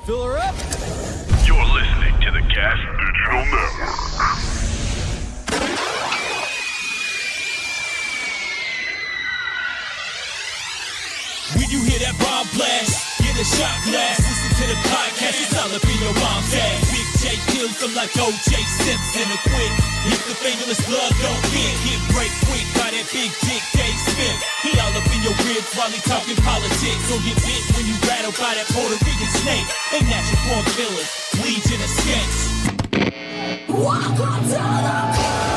Fill her up. You're listening to the Gas Digital Network. When you hear that bomb blast, get a shot glass. Listen to the podcast, it's all up in your mom's ass. Big J kills them like O.J. Simpson. A quick, if the fingerless blood don't get break quick by that big dick Dave Smith. He all up in your ribs while he talking politics. So get bit when you rattle by that Puerto Rican snake. They natural born killers, legion of skanks. Welcome to the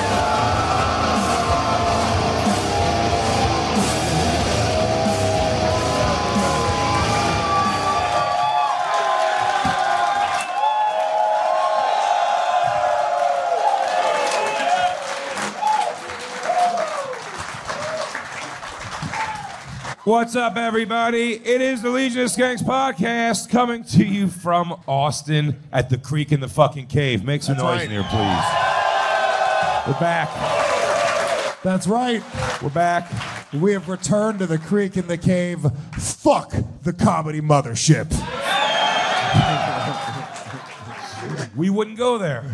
What's up, everybody? It is the Legion of Skanks podcast coming to you from Austin at the Creek in the fucking Cave. Make some noise in here, please. We're back. That's right. We're back. We have returned to the Creek in the Cave. Fuck the comedy mothership. We wouldn't go there.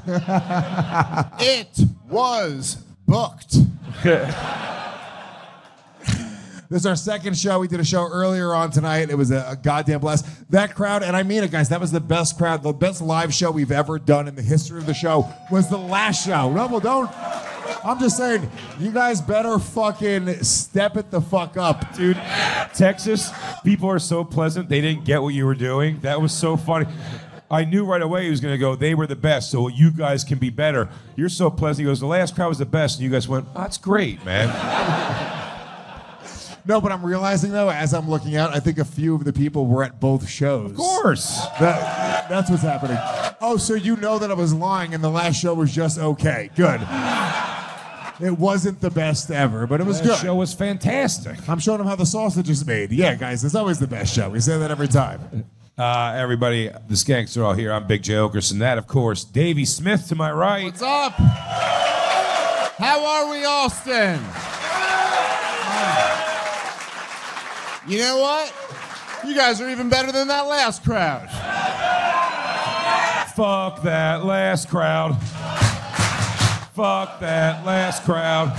It was booked. This is our second show. We did a show earlier on tonight. It was a goddamn blast. That crowd, and I mean it, guys, that was the best crowd. The best live show we've ever done in the history of the show was the last show. No, well, don't. I'm just saying, you guys better fucking step it the fuck up. Dude, Texas, people are so pleasant. They didn't get what you were doing. That was so funny. I knew right away he was going to go, they were the best, so you guys can be better. You're so pleasant. He goes, the last crowd was the best. And you guys went, oh, that's great, man. No, but I'm realizing, though, as I'm looking out, I think a few of the people were at both shows. Of course. That's what's happening. Oh, so you know that I was lying and the last show was just okay. Good. It wasn't the best ever, but it was good. The show was fantastic. I'm showing them how the sausage is made. Yeah, guys, it's always the best show. We say that every time. Everybody, the Skanks are all here. I'm Big J. Okerson. That, of course, Davey Smith to my right. What's up? How are we, Austin? You know what? You guys are even better than that last crowd. Fuck that last crowd. Fuck that last crowd.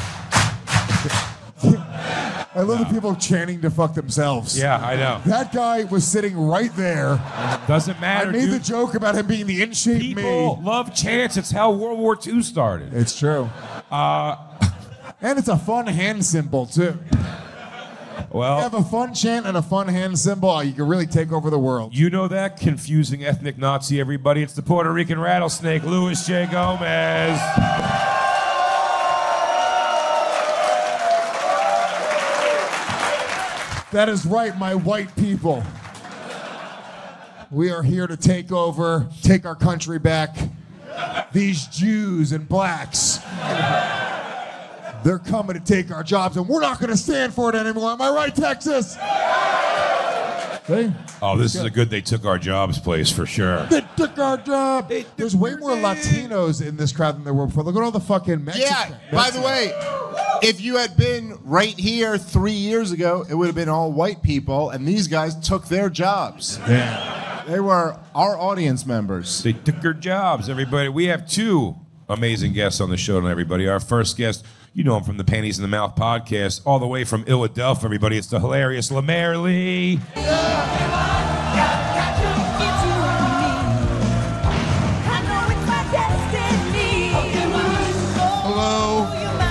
I love the people chanting to fuck themselves. Yeah, I know. That guy was sitting right there. Doesn't matter, I made dude. the joke about him being the in-shape me. People love chants. It's how World War II started. It's true. And it's a fun hand symbol, too. Well, you have a fun chant and a fun hand symbol, you can really take over the world. You know that confusing ethnic Nazi, everybody. It's the Puerto Rican rattlesnake, Luis J. Gomez. That is right, my white people. We are here to take over, take our country back. These Jews and blacks. They're coming to take our jobs, and we're not going to stand for it anymore. Am I right, Texas? See? Oh, this is a good they took our jobs place for sure. They took our job. There's way more Latinos in this crowd than there were before. Look at all the fucking Mexicans. Yeah, by the way, if you had been right here 3 years ago, it would have been all white people, and these guys took their jobs. Yeah. They were our audience members. They took our jobs, everybody. We have two amazing guests on the show tonight, everybody. Our first guest, you know him from the Panties in the Mouth podcast, all the way from Philadelphia, everybody. It's the hilarious Lemaire Lee. Hello.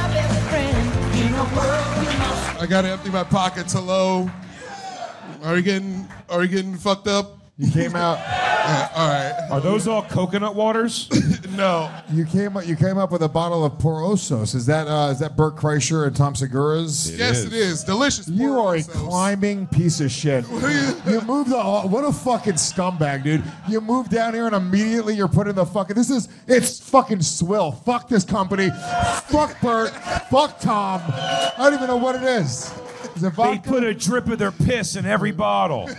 I gotta empty my pockets. Hello. Are you getting fucked up? You came out. All right. Are those all coconut waters? No. You came up with a bottle of Porosos. Is that Bert Kreischer and Tom Segura's? Yes, it is. Delicious. You are a Porosos. climbing piece of shit. You moved what a fucking scumbag, dude. You moved down here and immediately you're putting the fucking, it's fucking swill. Fuck this company. Fuck Bert. Fuck Tom. I don't even know what it is. Is it They vodka? put a drip of their piss in every bottle.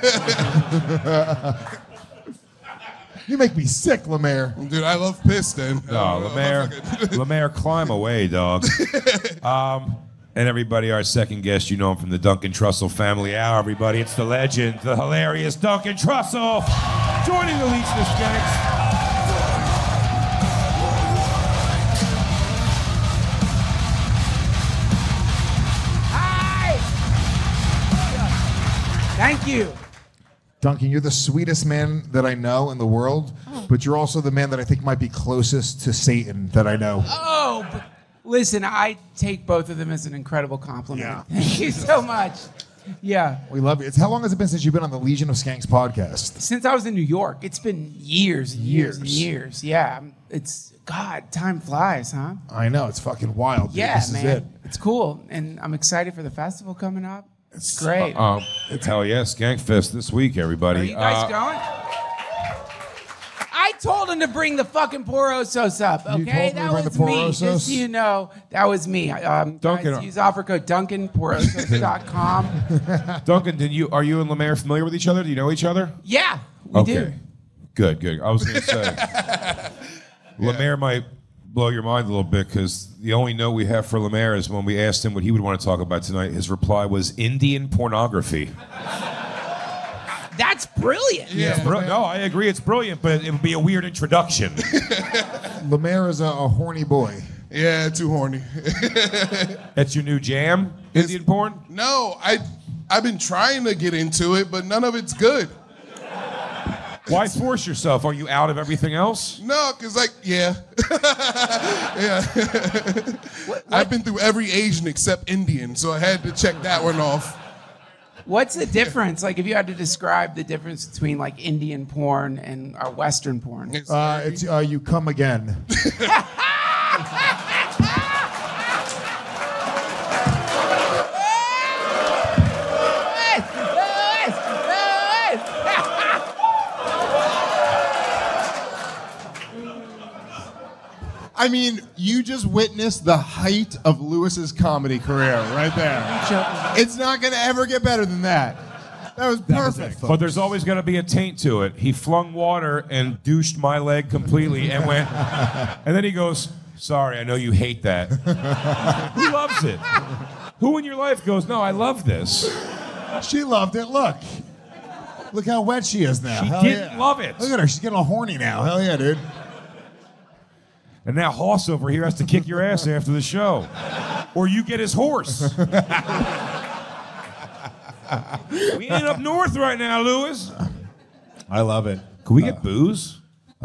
You make me sick, Lemaire. Dude, I love piss, then. No, Lemaire, climb away, dog. And everybody, our second guest, you know him from the Duncan Trussell Family Hour, everybody. It's the legend, the hilarious Duncan Trussell. Joining the Legion of Skanks. Thank you. Duncan, you're the sweetest man that I know in the world, but you're also the man that I think might be closest to Satan that I know. Oh, but listen, I take both of them as an incredible compliment. Yeah. Thank you so much. Yeah. We love you. How long has it been since you've been on the Legion of Skanks podcast? Since I was in New York, it's been years and years and years. Yeah. It's, God, time flies, huh? I know. It's fucking wild. Dude. Yeah, This man. is it. It's cool. And I'm excited for the festival coming up. It's great. Hell yeah, Skankfest this week, everybody. Are you guys going? I told him to bring the fucking Porosos up, okay? You told me to That bring was the me, Porosos? just so you know. That was me. Duncan- Guys, use offer code DuncanPorosos.com. Duncan, are you and Lemaire familiar with each other? Do you know each other? Yeah, we do. Okay. Good. I was going to say, Lemaire might blow your mind a little bit because the only note we have for Lemaire is when we asked him what he would want to talk about tonight, his reply was Indian pornography. That's brilliant. Yeah. No, I agree, it's brilliant, but it would be a weird introduction. Lemaire is a horny boy. Yeah, too horny. That's your new jam, Indian porn? No, I've been trying to get into it, but none of it's good. Why force yourself? Are you out of everything else? No, because yeah. Yeah. I've been through every Asian except Indian, so I had to check that one off. What's the difference? Like, if you had to describe the difference between like Indian porn and Western porn. It's you come again. I mean, you just witnessed the height of Lewis's comedy career right there. It's not going to ever get better than that. That was perfect. But there's always going to be a taint to it. He flung water and douched my leg completely and went, and then he goes, sorry, I know you hate that. Who loves it? Who in your life goes, no, I love this? She loved it. Look how wet she is now. She Hell didn't yeah. love it. Look at her. She's getting all horny now. Hell yeah, dude. And now Hoss over here has to kick your ass after the show. Or you get his horse. We ain't up north right now, Lewis. I love it. Can we get booze?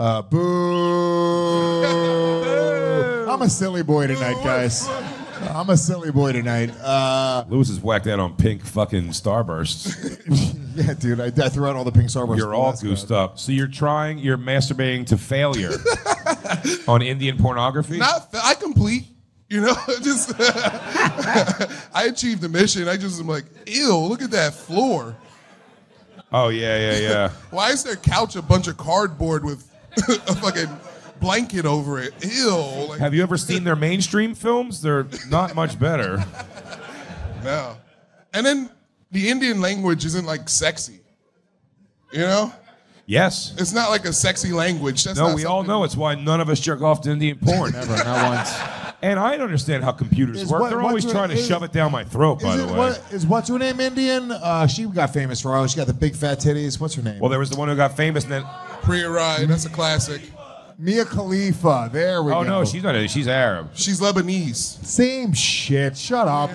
Boo. I'm a silly boy tonight, guys. I'm a silly boy tonight. Lewis is whacked out on pink fucking starbursts. Yeah, dude. I threw out all the pink starbursts. You're all goosed up. So you're masturbating to failure on Indian pornography? I complete. Just I achieved the mission. I just am like, ew, look at that floor. Oh, yeah. Why is their couch a bunch of cardboard with a fucking blanket over it? Ew. Like, Have you ever seen their mainstream films? They're not much better. no. And then the Indian language isn't like sexy. Yes. It's not like a sexy language. That's No, not we all something- know it's why none of us jerk off to Indian porn. Never, not once. And I don't understand how computers Is work. what- They're what's always her- trying to is- shove it down my throat, by the way. What's her name Indian? She got famous for all. She got the big fat titties. What's her name? Well, there was the one who got famous and then... Priya Rai, that's a classic. Mia Khalifa. There we go. Oh, no, she's not. She's Arab. She's Lebanese. Same shit. Shut up.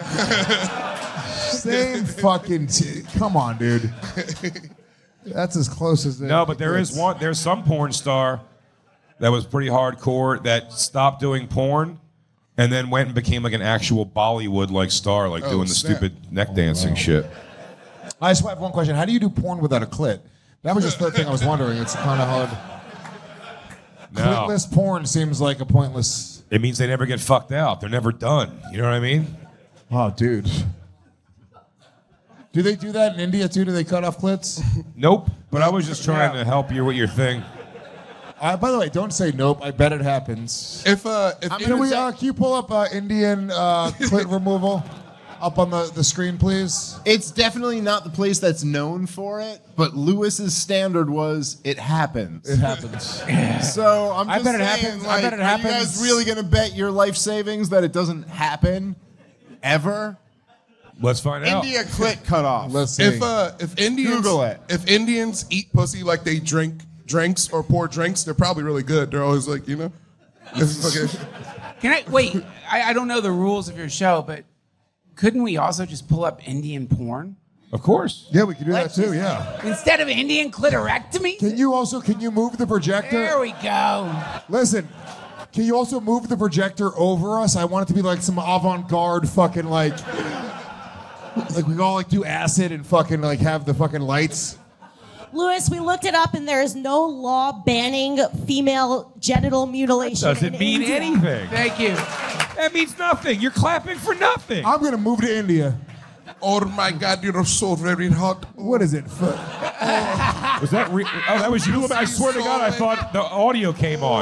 Same fucking. Come on, dude. That's as close as. No, but there's some porn star that was pretty hardcore that stopped doing porn and then went and became like an actual Bollywood-like star, like doing the snap. stupid neck dancing shit. I just have one question. How do you do porn without a clit? That was just the thing I was wondering. It's kind of hard. No. Clitless porn seems like a pointless. It means they never get fucked out. They're never done. You know what I mean? Oh, dude. Do they do that in India too? Do they cut off clits? Nope. But I was just trying to help you with your thing. By the way, don't say nope. I bet it happens. If Can you pull up Indian clit removal up on the screen, please? It's definitely not the place that's known for it, but Lewis's standard was it happens. It happens. So I'm I just bet it saying, happens. I like, bet it are you guys happens. really going to bet your life savings that it doesn't happen ever? Let's find out. India clit cut off. Let's see. if Indians Google it. If Indians eat pussy like they drink drinks or pour drinks, they're probably really good. They're always like, okay. Can I wait? I don't know the rules of your show, but couldn't we also just pull up Indian porn? Of course. Yeah, we can do Let's that too. just- Yeah. Instead of Indian clitorectomy? Can you move the projector? There we go. Listen, can you also move the projector over us? I want it to be like some avant-garde fucking like we all like do acid and fucking like have the fucking lights. Louis, we looked it up, and there is no law banning female genital mutilation. Doesn't in mean India. anything. Thank you. That means nothing. You're clapping for nothing. I'm gonna move to India. Oh my God, you're so very hot. What is it? Was that that was you? I swear to God, I thought the audio came on.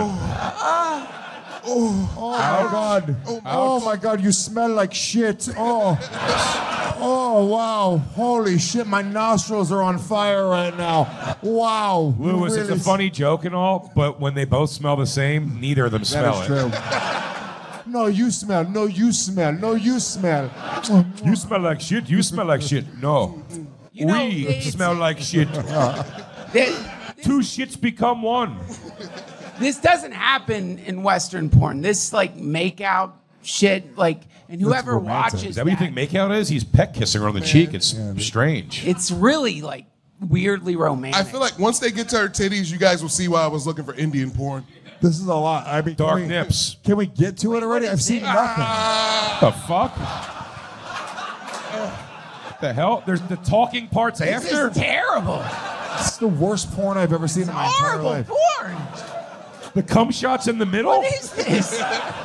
Oh my God. Oh my God, you smell like shit. Oh wow. Holy shit, my nostrils are on fire right now. Wow. Louis, it's a funny joke and all, but when they both smell the same, neither of them smell That it. is true. No, you smell. No, you smell. No, you smell. You smell like shit. You smell like shit. No. You know, we it's- smell like shit. Two shits become one. This doesn't happen in Western porn. This like make out shit, like, and whoever romantic. watches Is that what you think makeout is? He's peck kissing her on the cheek. It's strange. it's really like weirdly romantic. I feel like once they get to her titties, you guys will see why I was looking for Indian porn. This is a lot. I mean, Dark nips. Can we get to it already? I've seen nothing. The fuck? The hell? There's the talking parts this after? is terrible. It's the worst porn I've ever seen in my entire Horrible life. porn. The cum shots in the middle? What is this?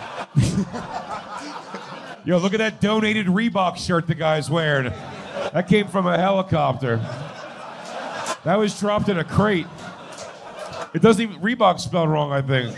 Yo, look at that donated Reebok shirt the guy's wearing. That came from a helicopter. That was dropped in a crate. It doesn't even, Reebok spelled wrong, I think.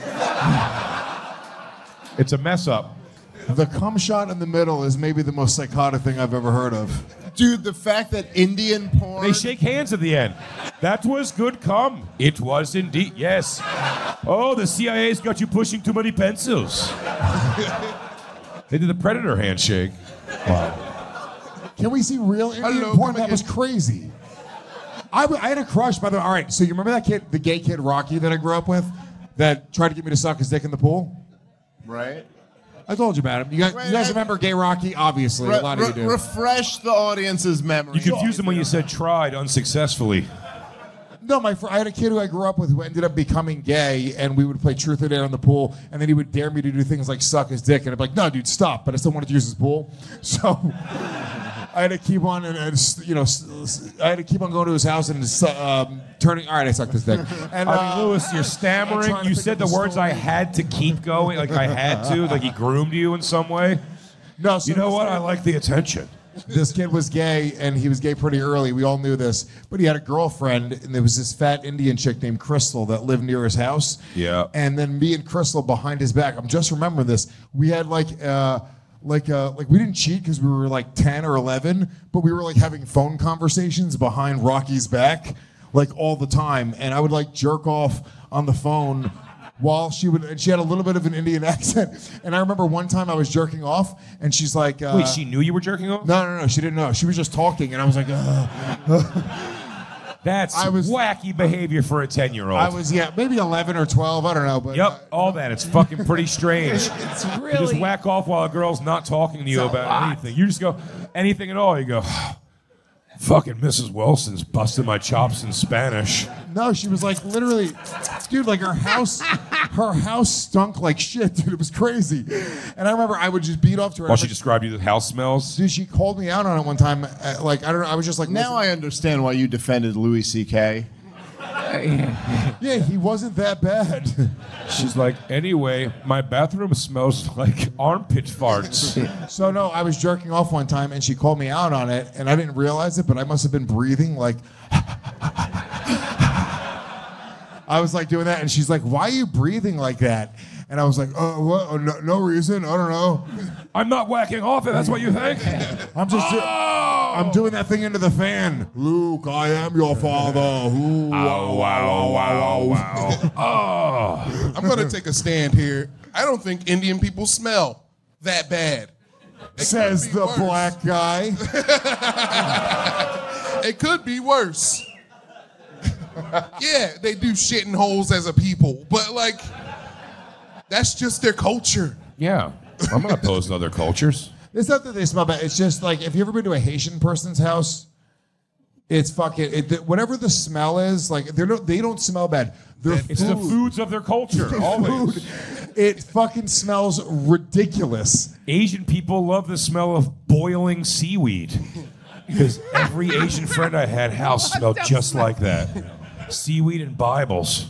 It's a mess up. The cum shot in the middle is maybe the most psychotic thing I've ever heard of. Dude, the fact that Indian porn. They shake hands at the end. That was good cum. It was indeed, yes. Oh, the CIA's got you pushing too many pencils. They did the Predator handshake. Can we see real Indian Hello, porn? come That was again. crazy. I had a crush, by the way. All right, so you remember that kid, the gay kid Rocky that I grew up with, that tried to get me to suck his dick in the pool? Right? I told you about him. You guys remember gay Rocky? Obviously, a lot of you do. Refresh the audience's memory. You confused him when you said tried unsuccessfully. No, I had a kid who I grew up with who ended up becoming gay, and we would play truth or dare in the pool, and then he would dare me to do things like suck his dick, and I'd be like, no, dude, stop, but I still wanted to use his pool. So I had to keep on, I had to keep on going to his house and turning, all right, I sucked his dick. And, I mean, Louis, you're I'm stammering. trying to You think said of the the words story. I had to keep going, like I had to, like he groomed you in some way. no, so You know what? I like the attention. this kid was gay, and he was gay pretty early. We all knew this. But he had a girlfriend, and there was this fat Indian chick named Crystal that lived near his house. Yeah. And then me and Crystal behind his back, I'm just remembering this. We had like we didn't cheat because we were like 10 or 11, but we were like having phone conversations behind Rocky's back, like all the time. And I would like jerk off on the phone while she had a little bit of an Indian accent. And I remember one time I was jerking off, and she's like, Wait, she knew you were jerking off? no, she didn't know. She was just talking, and I was like, That's I was- wacky behavior for a 10-year-old. I was, maybe 11 or 12, I don't know. But Yep, all that. It's fucking pretty strange. It's You just really. whack off while a girl's not talking to you It's a about lot. anything. You just go, anything at all. You go, fucking Mrs. Wilson's busting my chops in Spanish. no, she was like literally, dude, like her house stunk like shit, dude. It was crazy. And I remember I would just beat off to her. While she described you the house smells. Dude, she called me out on it one time. Like, I don't know, I was just like, Now I understand why you defended Louis C.K. yeah, he wasn't that bad. She's like, anyway, my bathroom smells like armpit farts. So no, I was jerking off one time, and she called me out on it, and I didn't realize it, but I must have been breathing like. I was like doing that, and she's like, "Why are you breathing like that?" And I was like, "Oh, what? Oh, no reason. I don't know. I'm not whacking off it. That's what you think? I'm just, I'm doing that thing into the fan. Luke, I am your father. Ooh, wow. Oh. I'm gonna take a stand here. I don't think Indian people smell that bad. Says the worse. black guy. It could be worse. Yeah, they do shit in holes as a people, but like, that's just their culture. Yeah. I'm not opposed to other cultures. It's not that they smell bad. It's just like, if you ever been to a Haitian person's house, it's fucking, whatever the smell is, like, they don't smell bad. It's the foods of their culture, always. It fucking smells ridiculous. Asian people love the smell of boiling seaweed. Because every Asian friend I had house smelled just like that. Seaweed and Bibles.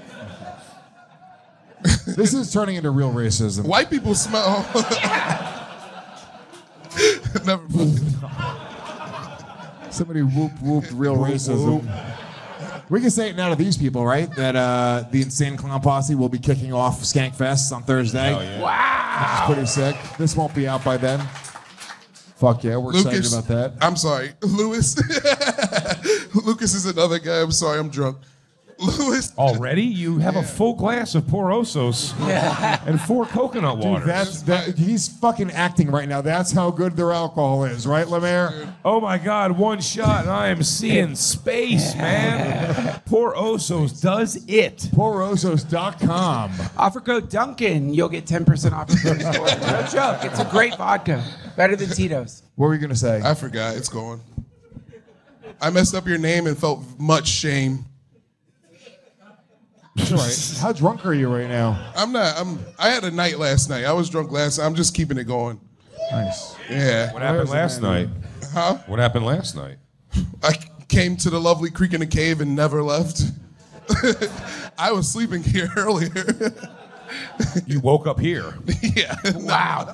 This is turning into real racism. White people smell. Never mind. Somebody whooped real racism. We can say it now to these people, right? That the Insane Clown Posse will be kicking off Skankfest on Thursday. Yeah. Wow. Which is pretty sick. This won't be out by then. Fuck yeah, we're excited about that. I'm sorry, Lewis. Lucas is another guy. I'm sorry, I'm drunk. Lewis. Already? You have a full glass of Porosos and 4 coconut waters. Dude, he's fucking acting right now. That's how good their alcohol is, right, Lemaire? Oh my God, 1 shot and I am seeing space, man. Porosos does it. Porosos.com. Offer code Duncan, you'll get 10% off your first order. No joke. It's a great vodka. Better than Tito's. What were you going to say? I forgot. It's gone. I messed up your name and felt much shame. That's all right. How drunk are you right now? I'm not. I had a night last night. I was drunk last night. I'm just keeping it going. Nice. Yeah. What happened last night? Huh? What happened last night? I came to the lovely creek in the cave and never left. I was sleeping here earlier. You woke up here. Yeah. Wow.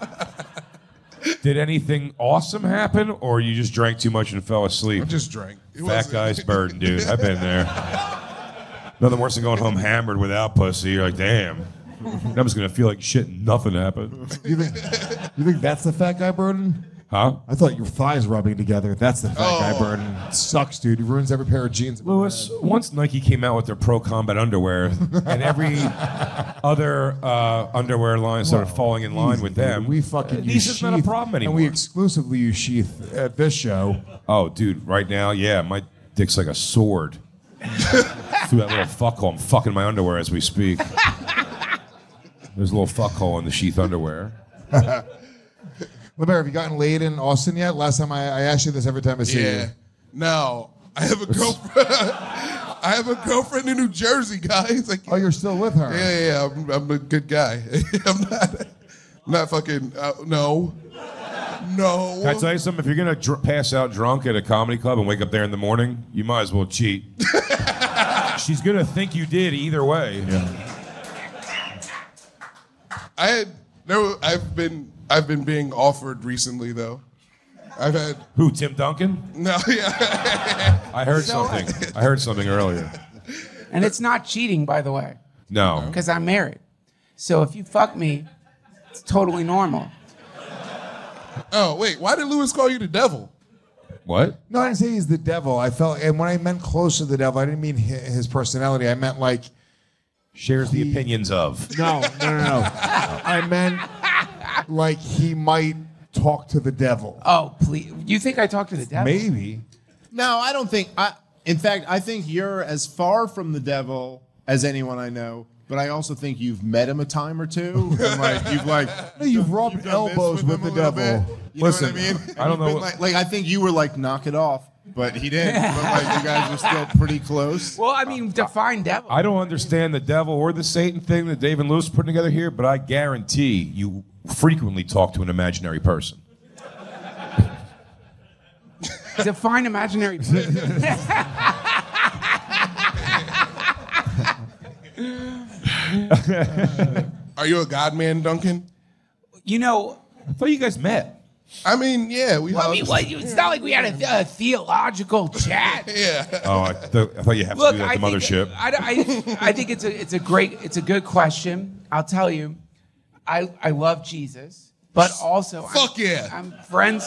Did anything awesome happen, or you just drank too much and fell asleep? I just drank. It Fat wasn't- guy's burden, dude. I've been there. Nothing worse than going home hammered without pussy. You're like, damn. I'm just gonna feel like shit. Nothing happened. You think that's the fat guy burden? Huh? I thought your thighs rubbing together. That's the fat guy burden. It sucks, dude. He ruins every pair of jeans. Lewis, once Nike came out with their Pro Combat underwear, and every other underwear line started falling in line with them, We fucking use these is not a sheath, problem anymore. And we exclusively use sheath at this show. Oh, dude, right now, yeah, my dick's like a sword. Through that little fuck hole. I'm fucking my underwear as we speak. There's a little fuck hole in the sheath underwear. Lemaire, have you gotten laid in Austin yet? Last time I ask you this every time I see you. Yeah. No, I have a girlfriend. I have a girlfriend in New Jersey, guys. Oh, you're still with her? Yeah. I'm a good guy. I'm not fucking. No. Can I tell you something? If you're gonna pass out drunk at a comedy club and wake up there in the morning, you might as well cheat. She's gonna think you did either way. I've been being offered recently though. I've had Who? Tim Duncan? no, yeah. I heard something. I heard something earlier. And it's not cheating, by the way, No. because I'm married. So if you fuck me, it's totally normal. Oh wait, why did Lewis call you the devil? What? No, I didn't say he's the devil. I felt, and when I meant close to the devil, I didn't mean his personality. I meant like Shares the opinions of. no. I meant like he might talk to the devil. Oh, please. You think I talk to the devil? Maybe. No, I don't think. In fact, I think you're as far from the devil as anyone I know. But I also think you've met him a time or two, and You've rubbed elbows with the devil. You Listen, know what I mean? I don't know You've been like I think you were like knock it off, but he didn't. But like you guys were still pretty close. Well, I mean, define devil. I don't understand the devil or the Satan thing that Dave and Lewis are putting together here, but I guarantee you frequently talk to an imaginary person. Define imaginary. Are you a God man, Duncan? You know, I thought you guys met. I mean, yeah, we. well, I mean, it's not like we had a theological chat. Yeah. Oh, I thought you have to Look, do that at the mothership. I think it's a good question. I'll tell you, I love Jesus, but also Fuck yeah. I'm friends.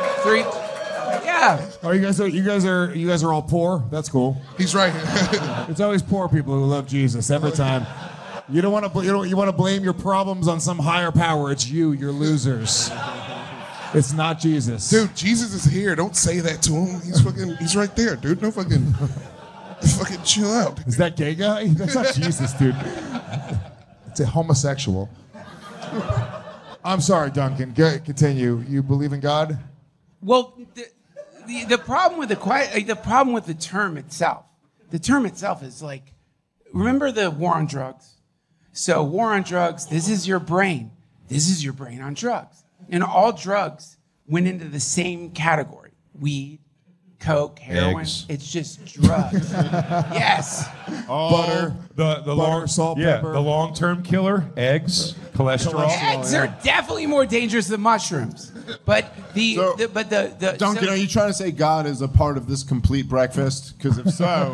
Yeah. Oh, you guys are all poor. That's cool. He's right. It's always poor people who love Jesus every time. You don't want to. You want to blame your problems on some higher power. It's you. You're losers. It's not Jesus. Dude, Jesus is here. Don't say that to him. He's right there, dude. No fucking chill out. Is that gay guy? That's not Jesus, dude. It's a homosexual. I'm sorry, Duncan. Continue. You believe in God? Well, the problem with the problem with the term itself. The term itself is like, remember the war on drugs? So war on drugs. This is your brain. This is your brain on drugs. And all drugs went into the same category: weed, coke, heroin. Eggs. It's just drugs. Yes. Butter. The long salt, yeah, pepper. the long-term killer, eggs, cholesterol. Eggs are definitely more dangerous than mushrooms. But the Duncan, are you trying to say God is a part of this complete breakfast? Because if so,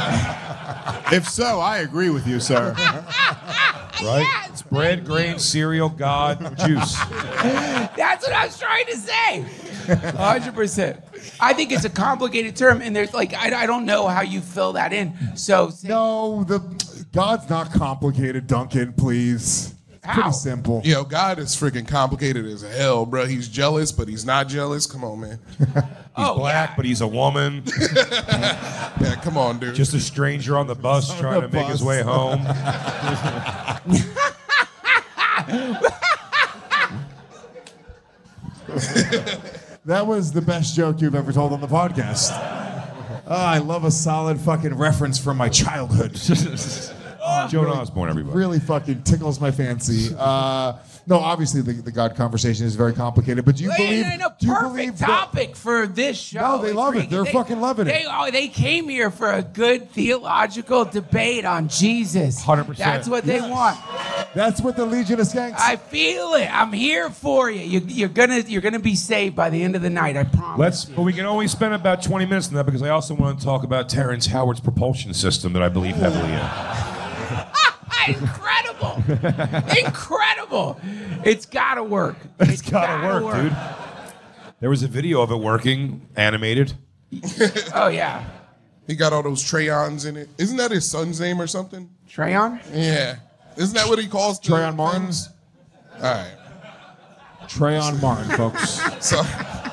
I agree with you, sir. Right? It's bread, grain, cereal, God, juice. That's what I was trying to say. 100%. I think it's a complicated term, and there's like I don't know how you fill that in. So No, God's not complicated, Duncan, please. It's How? pretty simple. Yo, God is freaking complicated as hell, bro. He's jealous, but he's not jealous. Come on, man. He's black, but he's a woman. Yeah, come on, dude. Just a stranger on the bus trying to make his way home. That was the best joke you've ever told on the podcast. I love a solid fucking reference from my childhood. Joan Osborne, everybody. Really fucking tickles my fancy. No, obviously the God conversation is very complicated, but do you believe? Do you believe perfect topic for this show. No, they love it. They're fucking loving it. They came here for a good theological debate on Jesus. 100%. That's what they want. That's what the Legion of Skanks. I feel it. I'm here for you. You're gonna be saved by the end of the night. I promise. But we can only spend about 20 minutes on that because I also want to talk about Terrence Howard's propulsion system that I believe heavily in. Incredible. Incredible. It's gotta work. It's gotta work, dude. There was a video of it working, animated. Oh yeah. He got all those Trayons in it. Isn't that his son's name or something? Trayon? Yeah. Isn't that what he calls the Trayon Martin? things? All right. Trayon Martin, folks. So,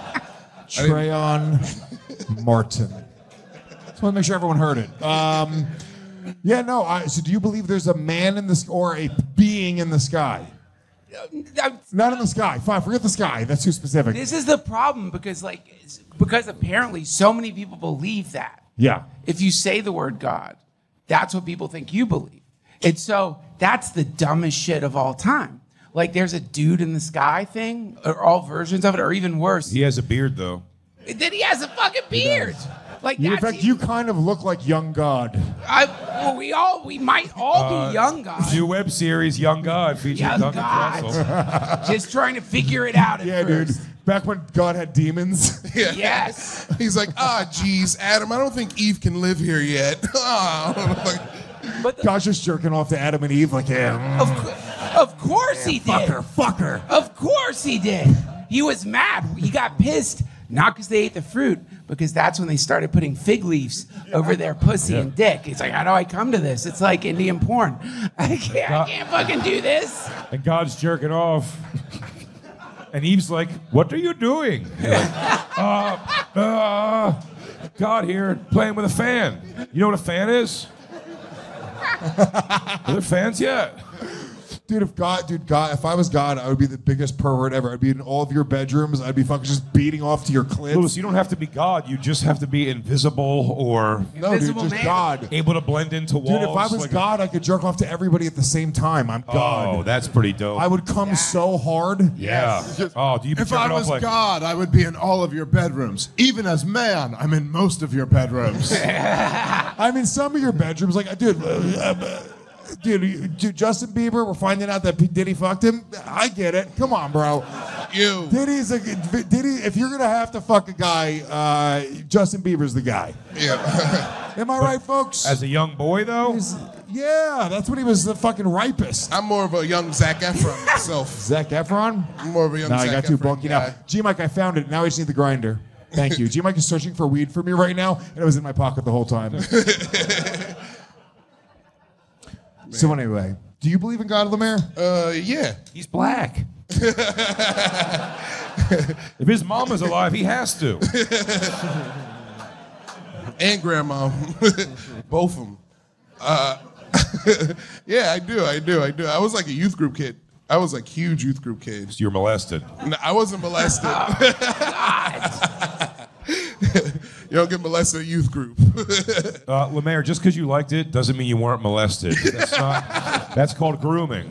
Trayon Martin. Just want to make sure everyone heard it. Yeah, no. So, do you believe there's a man in the or a being in the sky? Not in the sky. Fine, forget the sky. That's too specific. This is the problem because apparently so many people believe that. Yeah. If you say the word God, that's what people think you believe. And so that's the dumbest shit of all time. Like there's a dude in the sky thing, or all versions of it, or even worse. He has a beard, though. Then he has a fucking beard. Like In that's fact, you kind of look like young God. we might all be young God. New web series, Young God, featuring Young Duncan God. Trussell. Just trying to figure it out. Yeah, dude. Back when God had demons. yeah. Yes. He's like, geez, Adam, I don't think Eve can live here yet. But God's just jerking off to Adam and Eve like, of course he did. Fuck her. Of course he did. He was mad. He got pissed. Not because they ate the fruit, because that's when they started putting fig leaves over their pussy and dick. He's like, how do I come to this? It's like Indian porn. I can't fucking do this. And God's jerking off. And Eve's like, what are you doing? You're like, God here playing with a fan. You know what a fan is? Are there fans yet? Dude, if I was God, I would be the biggest pervert ever. I'd be in all of your bedrooms. I'd be fucking just beating off to your clits. Louis, you don't have to be God. You just have to be invisible or No, dude, Invisible just man. God. able to blend into walls. Dude, if I was like God, I could jerk off to everybody at the same time. I'm God. Oh, that's pretty dope. I would come so hard. Yeah. Oh, do you be If jerking I off was like God, I would be in all of your bedrooms. Even as man, I'm in most of your bedrooms. I'm in some of your bedrooms. Like, dude, Justin Bieber, we're finding out that P. Diddy fucked him. I get it. Come on, bro. Diddy, if you're going to have to fuck a guy, Justin Bieber's the guy. Yeah. Am I right, folks? as a young boy though? Yeah, that's when he was the fucking ripest. I'm more of a young Zac Efron myself. Zac Efron? I'm more of a young No, Zac I got too Efron bulky guy. now. G-Mike, I found it. Now I just need the grinder. Thank you. G-Mike is searching for weed for me right now, and it was in my pocket the whole time. So anyway, do you believe in God, Lemaire? Yeah. He's black. If his mom is alive, he has to. And grandma. Both of them. Yeah, I do. I was like a youth group kid. I was like huge youth group kid. So you're molested. No, I wasn't molested. You don't get molested at youth group. Lemaire, just because you liked it doesn't mean you weren't molested. That's called grooming.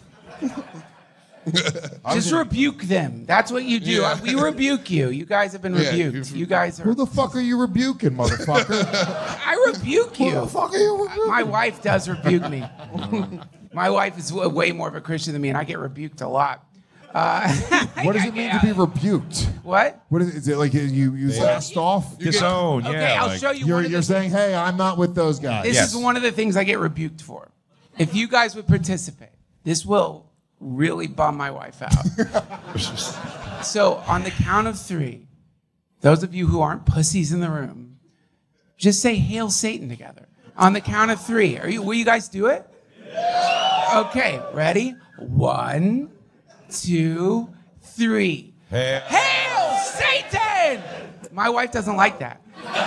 Just rebuke them. That's what you do. Yeah. We rebuke you. You guys have been rebuked. You guys are. Who the fuck are you rebuking, motherfucker? I rebuke you. Who the fuck are you rebuking? My wife does rebuke me. My wife is way more of a Christian than me, and I get rebuked a lot. What does it mean to be rebuked? What? What is it like? You cast off? Disown, yeah. Okay, I'll like- show you. You're saying, hey, I'm not with those guys. This Yes. is one of the things I get rebuked for. If you guys would participate, this will really bum my wife out. So on the count of 3, those of you who aren't pussies in the room, just say "Hail Satan" together. On the count of 3, will you guys do it? Okay, ready? 1, 2, 3. Hail Satan! My wife doesn't like that.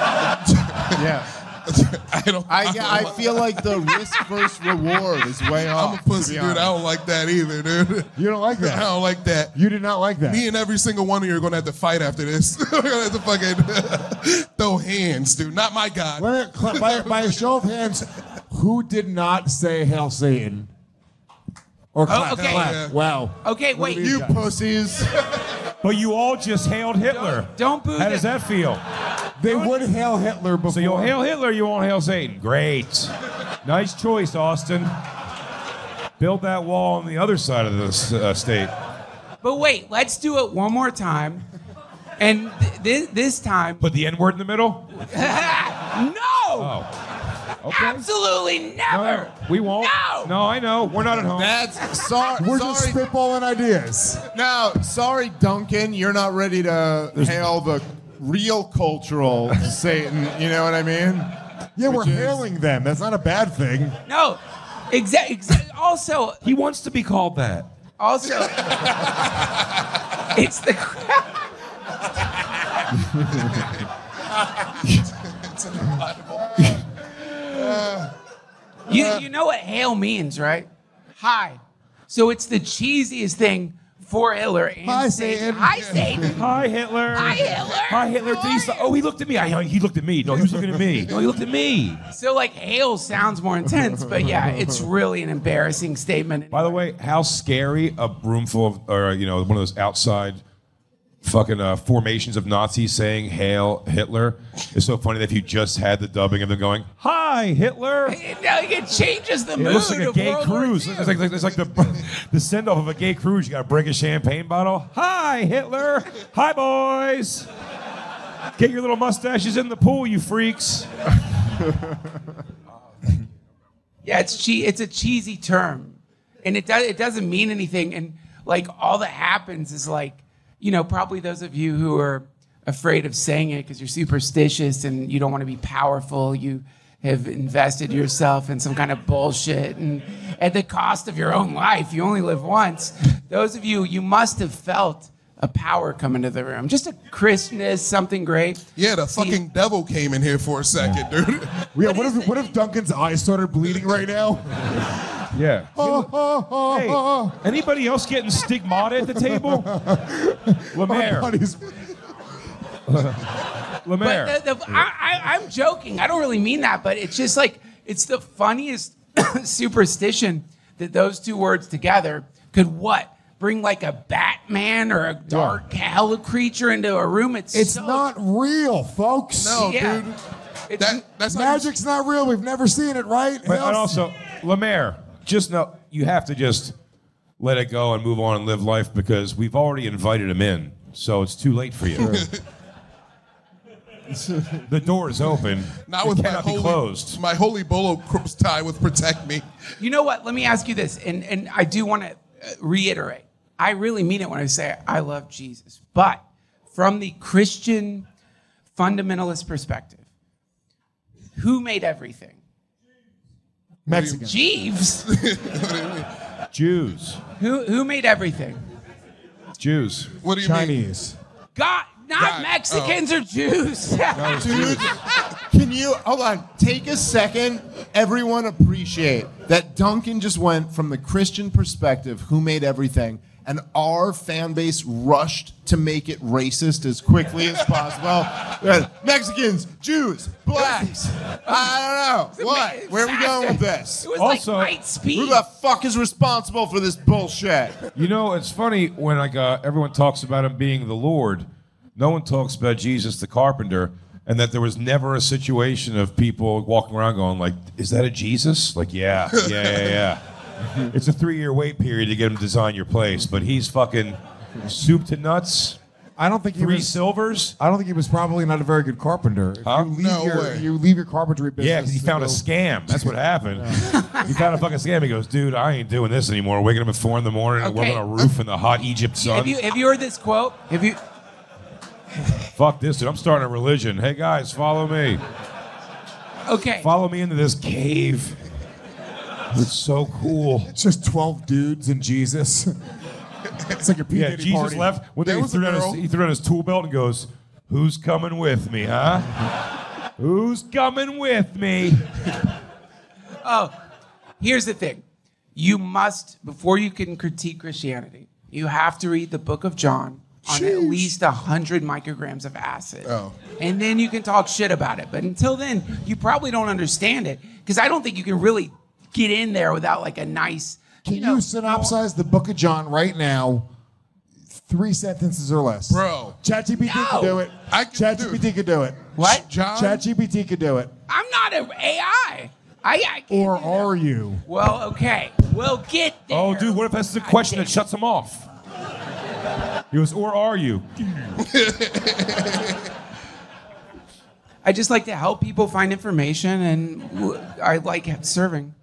Yeah. I feel like the risk versus reward is way I'm off. a pussy, dude. I don't like that either, dude. You don't like that? I don't like that. You did not like that? Me and every single one of you are going to have to fight after this. We're going to have to fucking throw hands, dude. Not my God. By a show of hands, who did not say Hail Satan? Or clap, okay. clap. Yeah. Wow. Okay, wait. You pussies. But you all just hailed Hitler. Don't boo How does that feel? They would hail Hitler before. So you'll hail Hitler, you won't hail Satan. Great. Nice choice, Austin. Build that wall on the other side of the state. But wait, let's do it one more time. And this time. Put the N-word in the middle? No! Oh. Okay. Absolutely never! No, we won't. No! I know. We're not at home. That's sorry. We're just spitballing ideas. No, sorry, Duncan. You're not ready to hail the real cultural Satan. You know what I mean? Yeah, we're Which is- hailing them. That's not a bad thing. No. Also, He wants to be called that. it's the You know what hail means, right? Hi. So it's the cheesiest thing for Hitler and Hi, Satan. Satan. Hi, Satan. Hi, Hitler. Hi, Hitler. Hi, Hitler. Did he say, oh, he looked at me. He looked at me. No, he was looking at me. No, he looked at me. So like hail sounds more intense, but yeah, it's really an embarrassing statement. By the way, how scary a room full of, or one of those outside fucking formations of Nazis saying "Hail Hitler" is so funny that if you just had the dubbing of them going "Hi Hitler," It changes the it mood looks like a of gay World War cruise. II. It's like the send off of a gay cruise. You got to break a champagne bottle. Hi Hitler. Hi boys. Get your little mustaches in the pool, you freaks. Yeah, it's a cheesy term, and it doesn't mean anything. And like all that happens is like, probably those of you who are afraid of saying it because you're superstitious and you don't want to be powerful. You have invested yourself in some kind of bullshit, and at the cost of your own life. You only live once. Those of you must have felt a power come into the room, just a crispness, something great. Yeah, the fucking devil came in here for a second, dude. Yeah, what if Duncan's eyes started bleeding right now? Yeah. Hey, anybody else getting stigmata at the table? Lemaire. Lemaire. But I'm joking. I don't really mean that, but it's just like, it's the funniest superstition that those two words together could bring like a Batman or a dark hell creature into a room. It's not real, folks. No, Yeah. dude. That's Magic's not real. We've never seen it, right? But and also, Lemaire, just know you have to just let it go and move on and live life because we've already invited him in, so it's too late for you. The door is open. Not it with my cannot be closed. My holy bolo tie with protect me. You know what? Let me ask you this, and I do want to reiterate. I really mean it when I say I love Jesus. But from the Christian fundamentalist perspective, who made everything? Mexican. Jeeves. Jews. Who made everything? Jews. What do you mean? Chinese. God, not God. Mexicans or Jews. Dude, Can you, hold on, take a second. Everyone appreciate that Duncan just went from the Christian perspective, who made everything, and our fan base rushed to make it racist as quickly as possible. Mexicans, Jews, blacks. I don't know. What? Where are we going with this? It was Also, like light speed. Who the fuck is responsible for this bullshit? You know, it's funny when everyone talks about him being the Lord. No one talks about Jesus the carpenter, and that there was never a situation of people walking around going like, "Is that a Jesus?" Like, yeah. It's a 3-year wait period to get him to design your place, but he's fucking soup to nuts. I don't think he 3 was. silvers. I don't think he was probably not a very good carpenter. If Huh? you leave your carpentry business. Yeah, because he found a scam. That's what happened. He found a fucking scam. He goes, "Dude, I ain't doing this anymore. Waking up at 4 a.m. and working on a roof in the hot Egypt sun. Have you heard this quote? Have you? Fuck this, dude. I'm starting a religion. Hey guys, follow me. Okay. Follow me into this cave. It's so cool." It's just 12 dudes and Jesus. It's like a P. Yeah, Diddy Jesus party. left. One day There he was a threw, girl. he threw down his tool belt and goes, "Who's coming with me, huh? Who's coming with me?" Here's the thing. You must, before you can critique Christianity, you have to read the book of John on at least 100 micrograms of acid. Oh. And then you can talk shit about it. But until then, you probably don't understand it. Because I don't think you can really get in there without like a nice... Can you synopsize the book of John right now? 3 sentences or less. Bro. ChatGPT can do it. ChatGPT can do it. What? John? ChatGPT can do it. I'm not an AI. I can't Or do that. are you? Well, okay. We'll get there. Oh, dude, what if that's the question that shuts him off? He goes, "Or are you?" I just like to help people find information, and I like serving.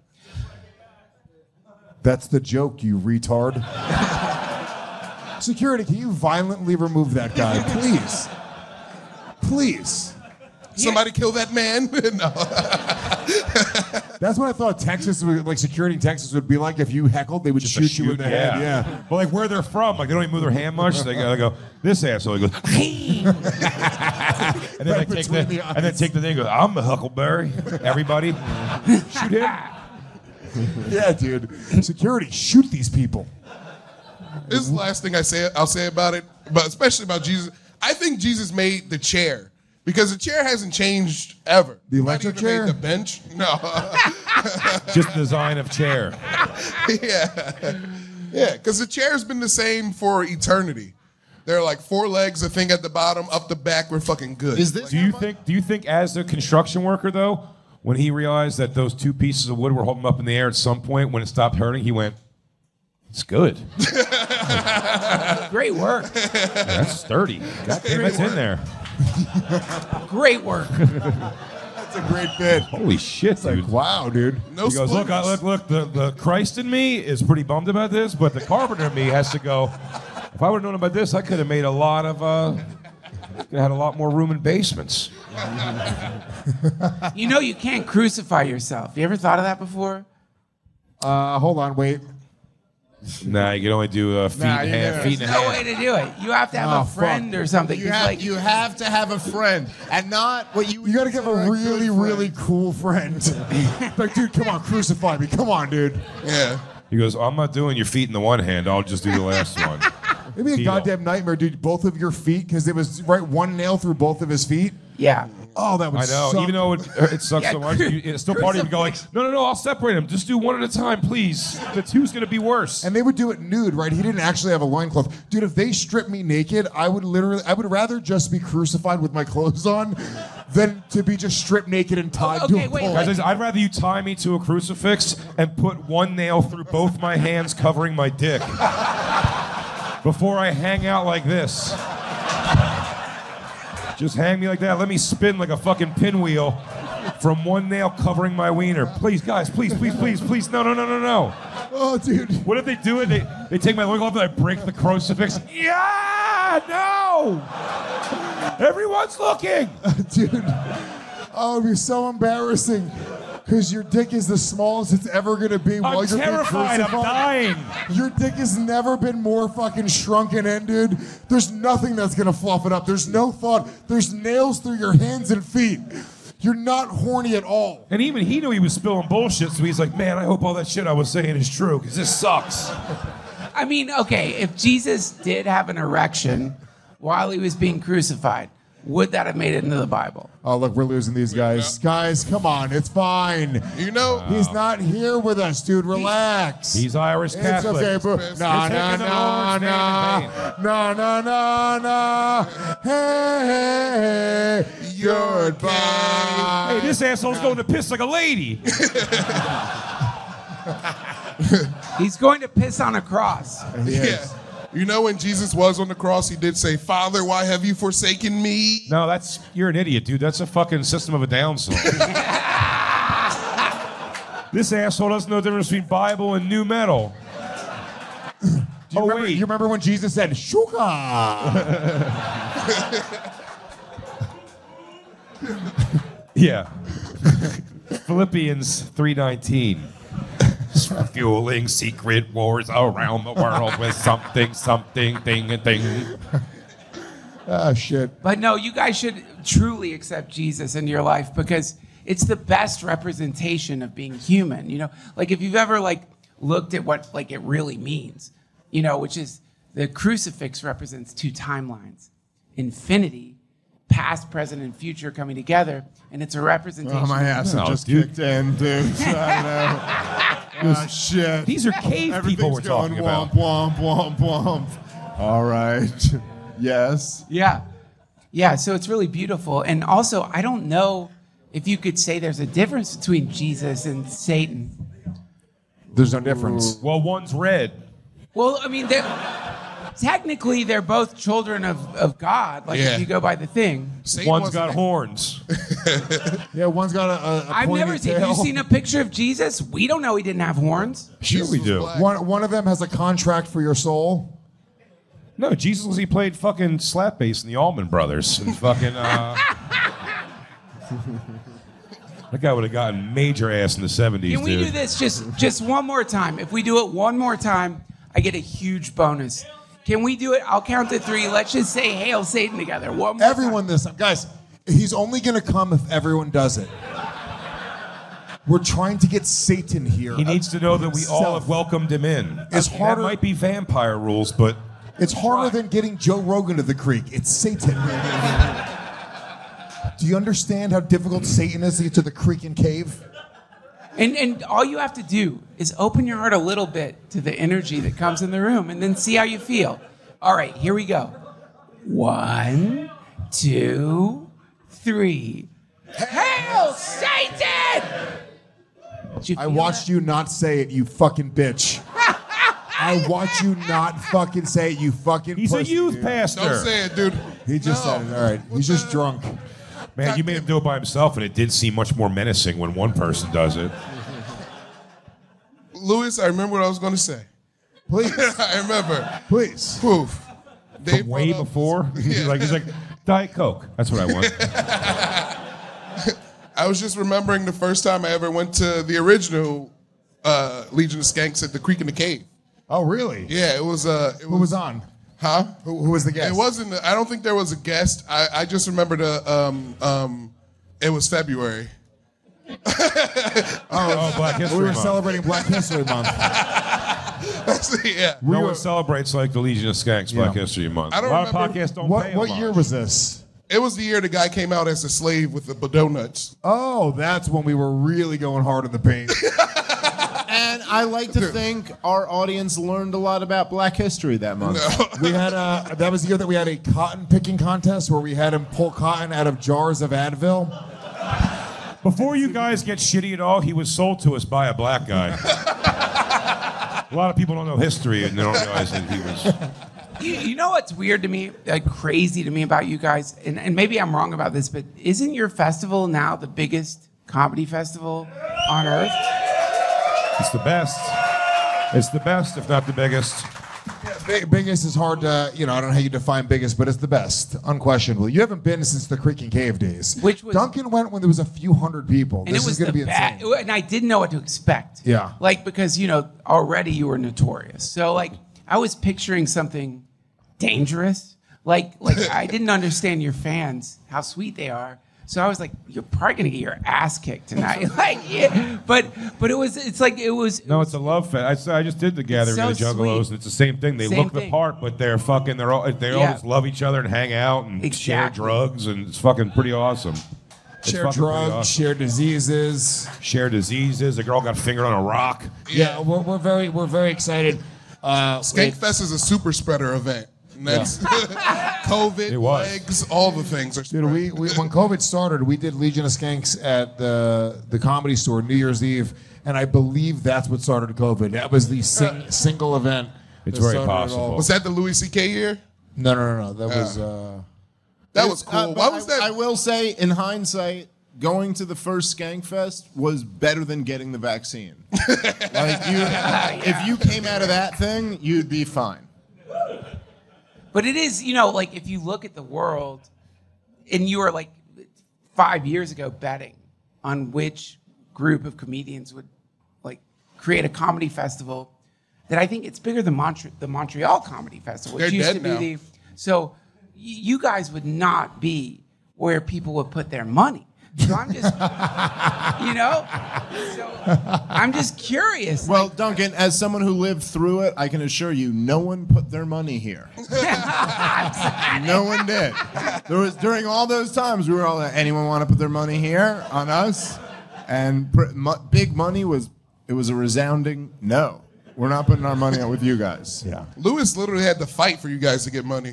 That's the joke, you retard. Security, can you violently remove that guy, please? Please. Somebody kill that man? No. That's what I thought Texas, like security in Texas would be like if you heckled, they would shoot you in the head. Yeah. But like where they're from, like they don't even move their hand much. So they go, "This asshole." He goes, and then Right they take between the and then take the thing. And goes, "I'm the Huckleberry." Everybody, shoot him. Yeah, dude. Security, shoot these people. This is the last thing I'll say about it, but especially about Jesus. I think Jesus made the chair. Because the chair hasn't changed ever. The electric Not even chair? made the bench? No. Just the design of chair. Yeah, because the chair's been the same for eternity. There are like 4 legs, a thing at the bottom, up the back, we're fucking good. Is this Do you think as a construction worker though, when he realized that those 2 pieces of wood were holding him up in the air at some point when it stopped hurting, he went, "It's good. Great work. That's sturdy. God damn, it's in there." Great work. That's a great bit. Holy shit, dude. Wow, dude. No He goes, spoilers. look, the Christ in me is pretty bummed about this, but the carpenter in me has to go, if I would have known about this, I could have made a lot of, had a lot more room in basements. You know you can't crucify yourself. You ever thought of that before? Hold on, wait. Nah, you can only do feet Nah, and you a half, never- feet and a No half. way to do it. You have to have a friend or something. You 'cause, have, like, you have to have a friend, and not what you. You gotta give a really, really cool friend. Like, dude, come on, crucify me. Come on, dude. Yeah. He goes, "I'm not doing your feet in the one hand. I'll just do the last one." It'd be a Deal. goddamn nightmare, dude. Both of your feet, because it was right 1 nail through both of his feet. yeah. Oh, that would I know. suck. Even though it sucks Yeah, so much, it's still part of you to go like, no, I'll separate them. Just do one at a time, please. The 2's gonna be worse. And they would do it nude, right? He didn't actually have a loincloth. Dude, if they stripped me naked, I would rather just be crucified with my clothes on than to be just stripped naked and tied to Okay, a wait, pole. Guys, I'd rather you tie me to a crucifix and put 1 nail through both my hands covering my dick before I hang out like this. Just hang me like that. Let me spin like a fucking pinwheel from 1 nail covering my wiener. Please, guys, please. No. Oh, dude. What if they do it? They take my loincloth and I break the crucifix. Yeah, no. Everyone's looking. Dude. Oh, it'd be so embarrassing. Because your dick is the smallest it's ever going to be while I'm you're being terrified. I'm crucified. dying. Your dick has never been more fucking shrunken in, dude. There's nothing that's going to fluff it up. There's no thought. There's nails through your hands and feet. You're not horny at all. And even he knew he was spilling bullshit, so he's like, man, I hope all that shit I was saying is true, because this sucks. I mean, okay, if Jesus did have an erection while he was being crucified, would that have made it into the Bible? Oh, look, we're losing these guys. Guys, come on, it's fine. You know, He's not here with us, dude. Relax. He's Irish It's Catholic. okay, bro. No, no, no, no. No, no, no, no. Hey, goodbye. Hey, this asshole's going to piss like a lady. He's going to piss on a cross. yeah. You know, when Jesus was on the cross, he did say, "Father, why have you forsaken me?" No, you're an idiot, dude. That's a fucking System of a Down song. This asshole doesn't know the difference between Bible and new metal. You remember when Jesus said, sugar? Yeah. Philippians 3:19. Fueling secret wars around the world with something, thing, and thing. Ah, shit. But no, you guys should truly accept Jesus into your life because it's the best representation of being human. You know, like if you've ever looked at what it really means, you know, which is the crucifix represents two timelines, infinity, past, present, and future coming together, and it's a representation. Oh, my ass just kicked in, dude. I know. Oh, shit. These are cave people we're talking about. Womp, womp, womp, womp. All right. Yes. Yeah. Yeah, so it's really beautiful. And also, I don't know if you could say there's a difference between Jesus and Satan. There's no difference. Well, one's red. Well, I mean, technically, they're both children of God, Yeah. if you go by the thing. Satan One's wasn't- got horns. Yeah, one's got a I've pointy never seen. tail. Have you seen a picture of Jesus? We don't know he didn't have horns. Sure we was do. black. One of them has a contract for your soul. No, Jesus, he played fucking slap bass in the Allman Brothers. And fucking, that guy would have gotten major ass in the 70s, Can we dude. do this just one more time? If we do it one more time, I get a huge bonus. Can we do it? I'll count to 3. Let's just say Hail Satan together. One more Everyone this time. Guys, he's only going to come if everyone does it. We're trying to get Satan here. He needs to know that we all Himself. have welcomed him in. It's That harder- might be vampire rules, but It's harder than getting Joe Rogan to the creek. It's Satan. Do you understand how difficult Satan is to get to the creek and cave? And all you have to do is open your heart a little bit to the energy that comes in the room and then see how you feel. All right, here we go. 1, 2, 3. Hail Satan! Did you I feel watched that? you not say it, you fucking bitch. I watched you not fucking say it, you fucking he's a pussy, youth dude. pastor. Don't say it, dude. He just No. said it. All right. What He's just the- drunk. Man, you made him do it by himself, and it did seem much more menacing when one person does it. Louis, I remember what I was going to say. Please. I remember. Please. Poof. Dave Way brought up- before? He's like, Diet Coke. That's what I want. I was just remembering the first time I ever went to the original Legion of Skanks at the Creek in the Cave. Oh, really? Yeah, it was. Who was on? Huh? Who was the guest? It wasn't. I don't think there was a guest. I just remember it was February. Oh, Black History We were Month. celebrating Black History Month. Yeah. No one celebrates like the Legion of Skanks Black Yeah. History Month. I don't a lot of remember- podcasts don't What pay what homage. year was this? It was the year the guy came out as a slave with the Bordeaux nuts. Oh, that's when we were really going hard in the paint. And I like to think our audience learned a lot about Black history that month. We had that was the year that we had a cotton picking contest where we had him pull cotton out of jars of Advil. Before you guys get shitty at all, he was sold to us by a black guy. A lot of people don't know history and they don't realize that he was. You know what's weird to me, crazy to me about you guys, and maybe I'm wrong about this, but isn't your festival now the biggest comedy festival on earth? It's the best. It's the best, if not the biggest. Biggest is hard to, I don't know how you define biggest, but it's the best, unquestionably. You haven't been since the Creek and Cave days. Which was- Duncan went when there was a few hundred people. And This it was is going to the be bad, insane. and I didn't know what to expect. Yeah. Because already you were notorious. So I was picturing something dangerous. Like I didn't understand your fans, how sweet they are. So I was like, you're probably gonna get your ass kicked tonight. Like, yeah. But it was. It's like it was. No, it's a love fest. I just did the Gathering so of the Juggalos, sweet. and it's the same thing. They Same look the thing. part, but they're fucking. They all Yeah. just love each other and hang out and share Exactly. drugs, and it's fucking pretty awesome. It's Share fucking pretty drugs, awesome. share diseases. Share diseases. A girl got fingered on a rock. Yeah, we're very excited. Skankfest is a super spreader event. And that's COVID, It was. legs, all the things are Dude, spread. we when COVID started, we did Legion of Skanks at the Comedy Store New Year's Eve, and I believe that's what started COVID. That was the single event. It's that very started it possible. all. Was that the Louis C.K. year? No. That was. That was cool. But Why was that? I will say, in hindsight, going to the first Skankfest was better than getting the vaccine. If you came out of that thing, you'd be fine. But it is, like if you look at the world, and you were like 5 years ago betting on which group of comedians would like create a comedy festival, that I think it's bigger than the Montreal Comedy Festival, which They're used dead to be now. so you guys would not be where people would put their money. So I'm just, so I'm just curious. Well, Duncan, as someone who lived through it, I can assure you, no one put their money here. No one did. There was during all those times we were all like, anyone want to put their money here on us? And big money was a resounding no. We're not putting our money out with you guys. Yeah. Louis literally had to fight for you guys to get money.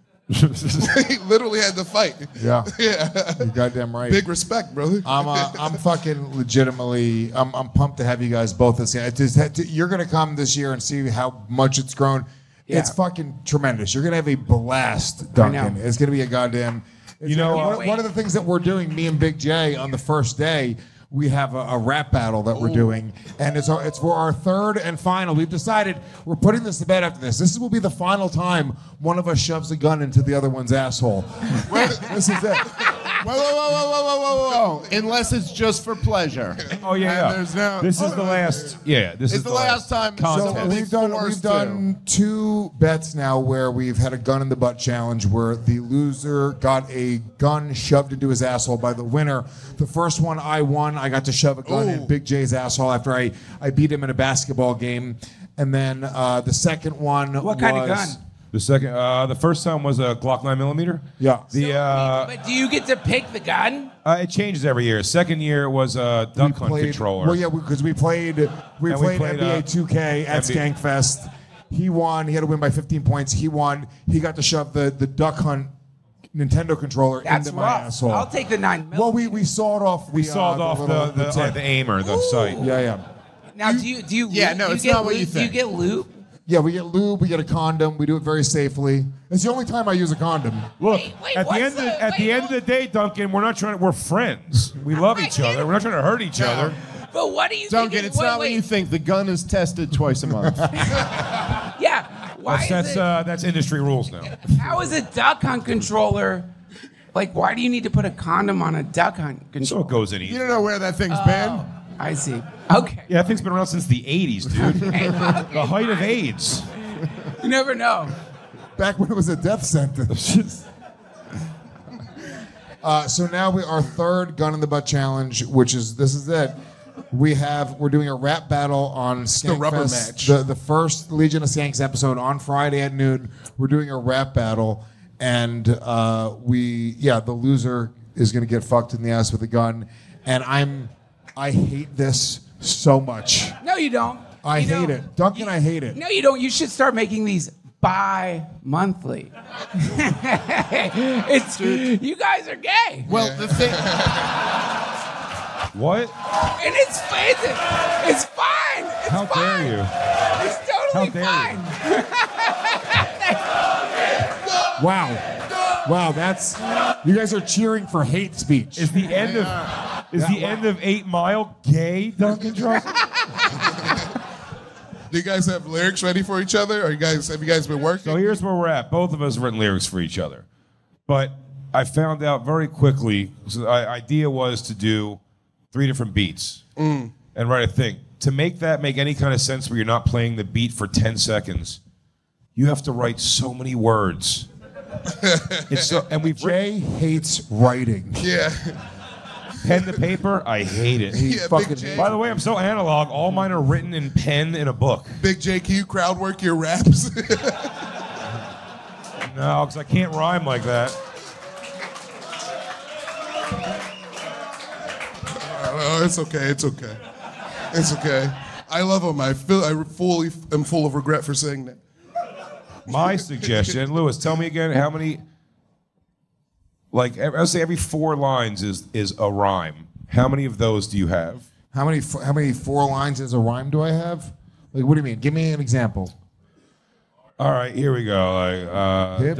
He literally had to fight. Yeah. Yeah. You're goddamn right. Big respect, brother. I'm fucking legitimately. I'm pumped to have you guys both this year. You're gonna come this year and see how much it's grown. Yeah. It's fucking tremendous. You're gonna have a blast, Duncan. know. It's gonna be a goddamn. One of the things that we're doing, me and Big J, on the first day, we have a rap battle that we're doing, and it's for our third and final. We've decided we're putting this to bed after this. This will be the final time one of us shoves a gun into the other one's asshole. This is it. Whoa. Unless it's just for pleasure. Oh yeah. And there's no- This is the last. Yeah. This It's is the last time contest. someone- We've done two bets now where we've had a gun in the butt challenge where the loser got a gun shoved into his asshole by the winner. The first one I won. I got to shove a gun in Big J's asshole after I beat him in a basketball game. And then the second one What kind of gun? The second, the first time was a Glock 9mm. Yeah. But do you get to pick the gun? It changes every year. Second year was a duck hunt controller. Well, yeah, because we played NBA 2K at Skankfest. He won. He had to win by 15 points. He won. He got to shove the duck hunt Nintendo controller That's into my rough. asshole. I'll take the 9mm. Well, we sawed off. We sawed off the aimer, the sight. Yeah. Now, do you? Yeah, lube? no, Do you it's get not what lube? you Do you think. get lube? Yeah, we get lube, we get a condom, we do it very safely. It's the only time I use a condom. Look, Wait, at the end of the day, Duncan, we're not trying. We're friends. We love each other. We're not trying to hurt each other. But what do you Duncan, think? it's not what you think. The gun is tested twice a month. Yeah. Why That's industry rules now. How is a duck hunt controller? Like, why do you need to put a condom on a duck hunt So controller? it goes in easy. You don't know where that thing's been? I see. Okay. Yeah, that thing's been around since the 80s, dude. The height of AIDS. You never know. Back when it was a death sentence. So now our third gun in the butt challenge, this is it. We're doing a rap battle on Skankfest. The rubber match. The first Legion of Skanks episode on Friday at noon. We're doing a rap battle, and the loser is gonna get fucked in the ass with a gun, and I hate this so much. No, you don't. I hate it. Duncan, I hate it. No, you don't. You should start making these bi-monthly. You guys are gay. Well, the thing. What? And it's fine. It's fine. It's How fine. dare you? It's totally How dare fine. Wow, that's you guys are cheering for hate speech. Is the end of 8 Mile gay, Duncan Trussell? Do you guys have lyrics ready for each other? Have you guys been working? So here's where we're at. Both of us have written lyrics for each other. But I found out very quickly, so the idea was to do 3 different beats and write a thing. To make that make any kind of sense where you're not playing the beat for 10 seconds, you have to write so many words It's so, and we've Jay hates writing. Yeah. pen to paper. I hate it. He Yeah, fucking Big J. By the way, I'm so analog. All mine are written in pen in a book. Big J, can you crowd work your raps? No, because I can't rhyme like that. Oh, it's okay. It's okay. It's okay. I love him. I fully am full of regret for saying that. My suggestion, Lewis, tell me again how many. Like I would say, every 4 lines is a rhyme. How many of those do you have? How many 4 lines as a rhyme do I have? Like, what do you mean? Give me an example. All right, here we go. Like Hip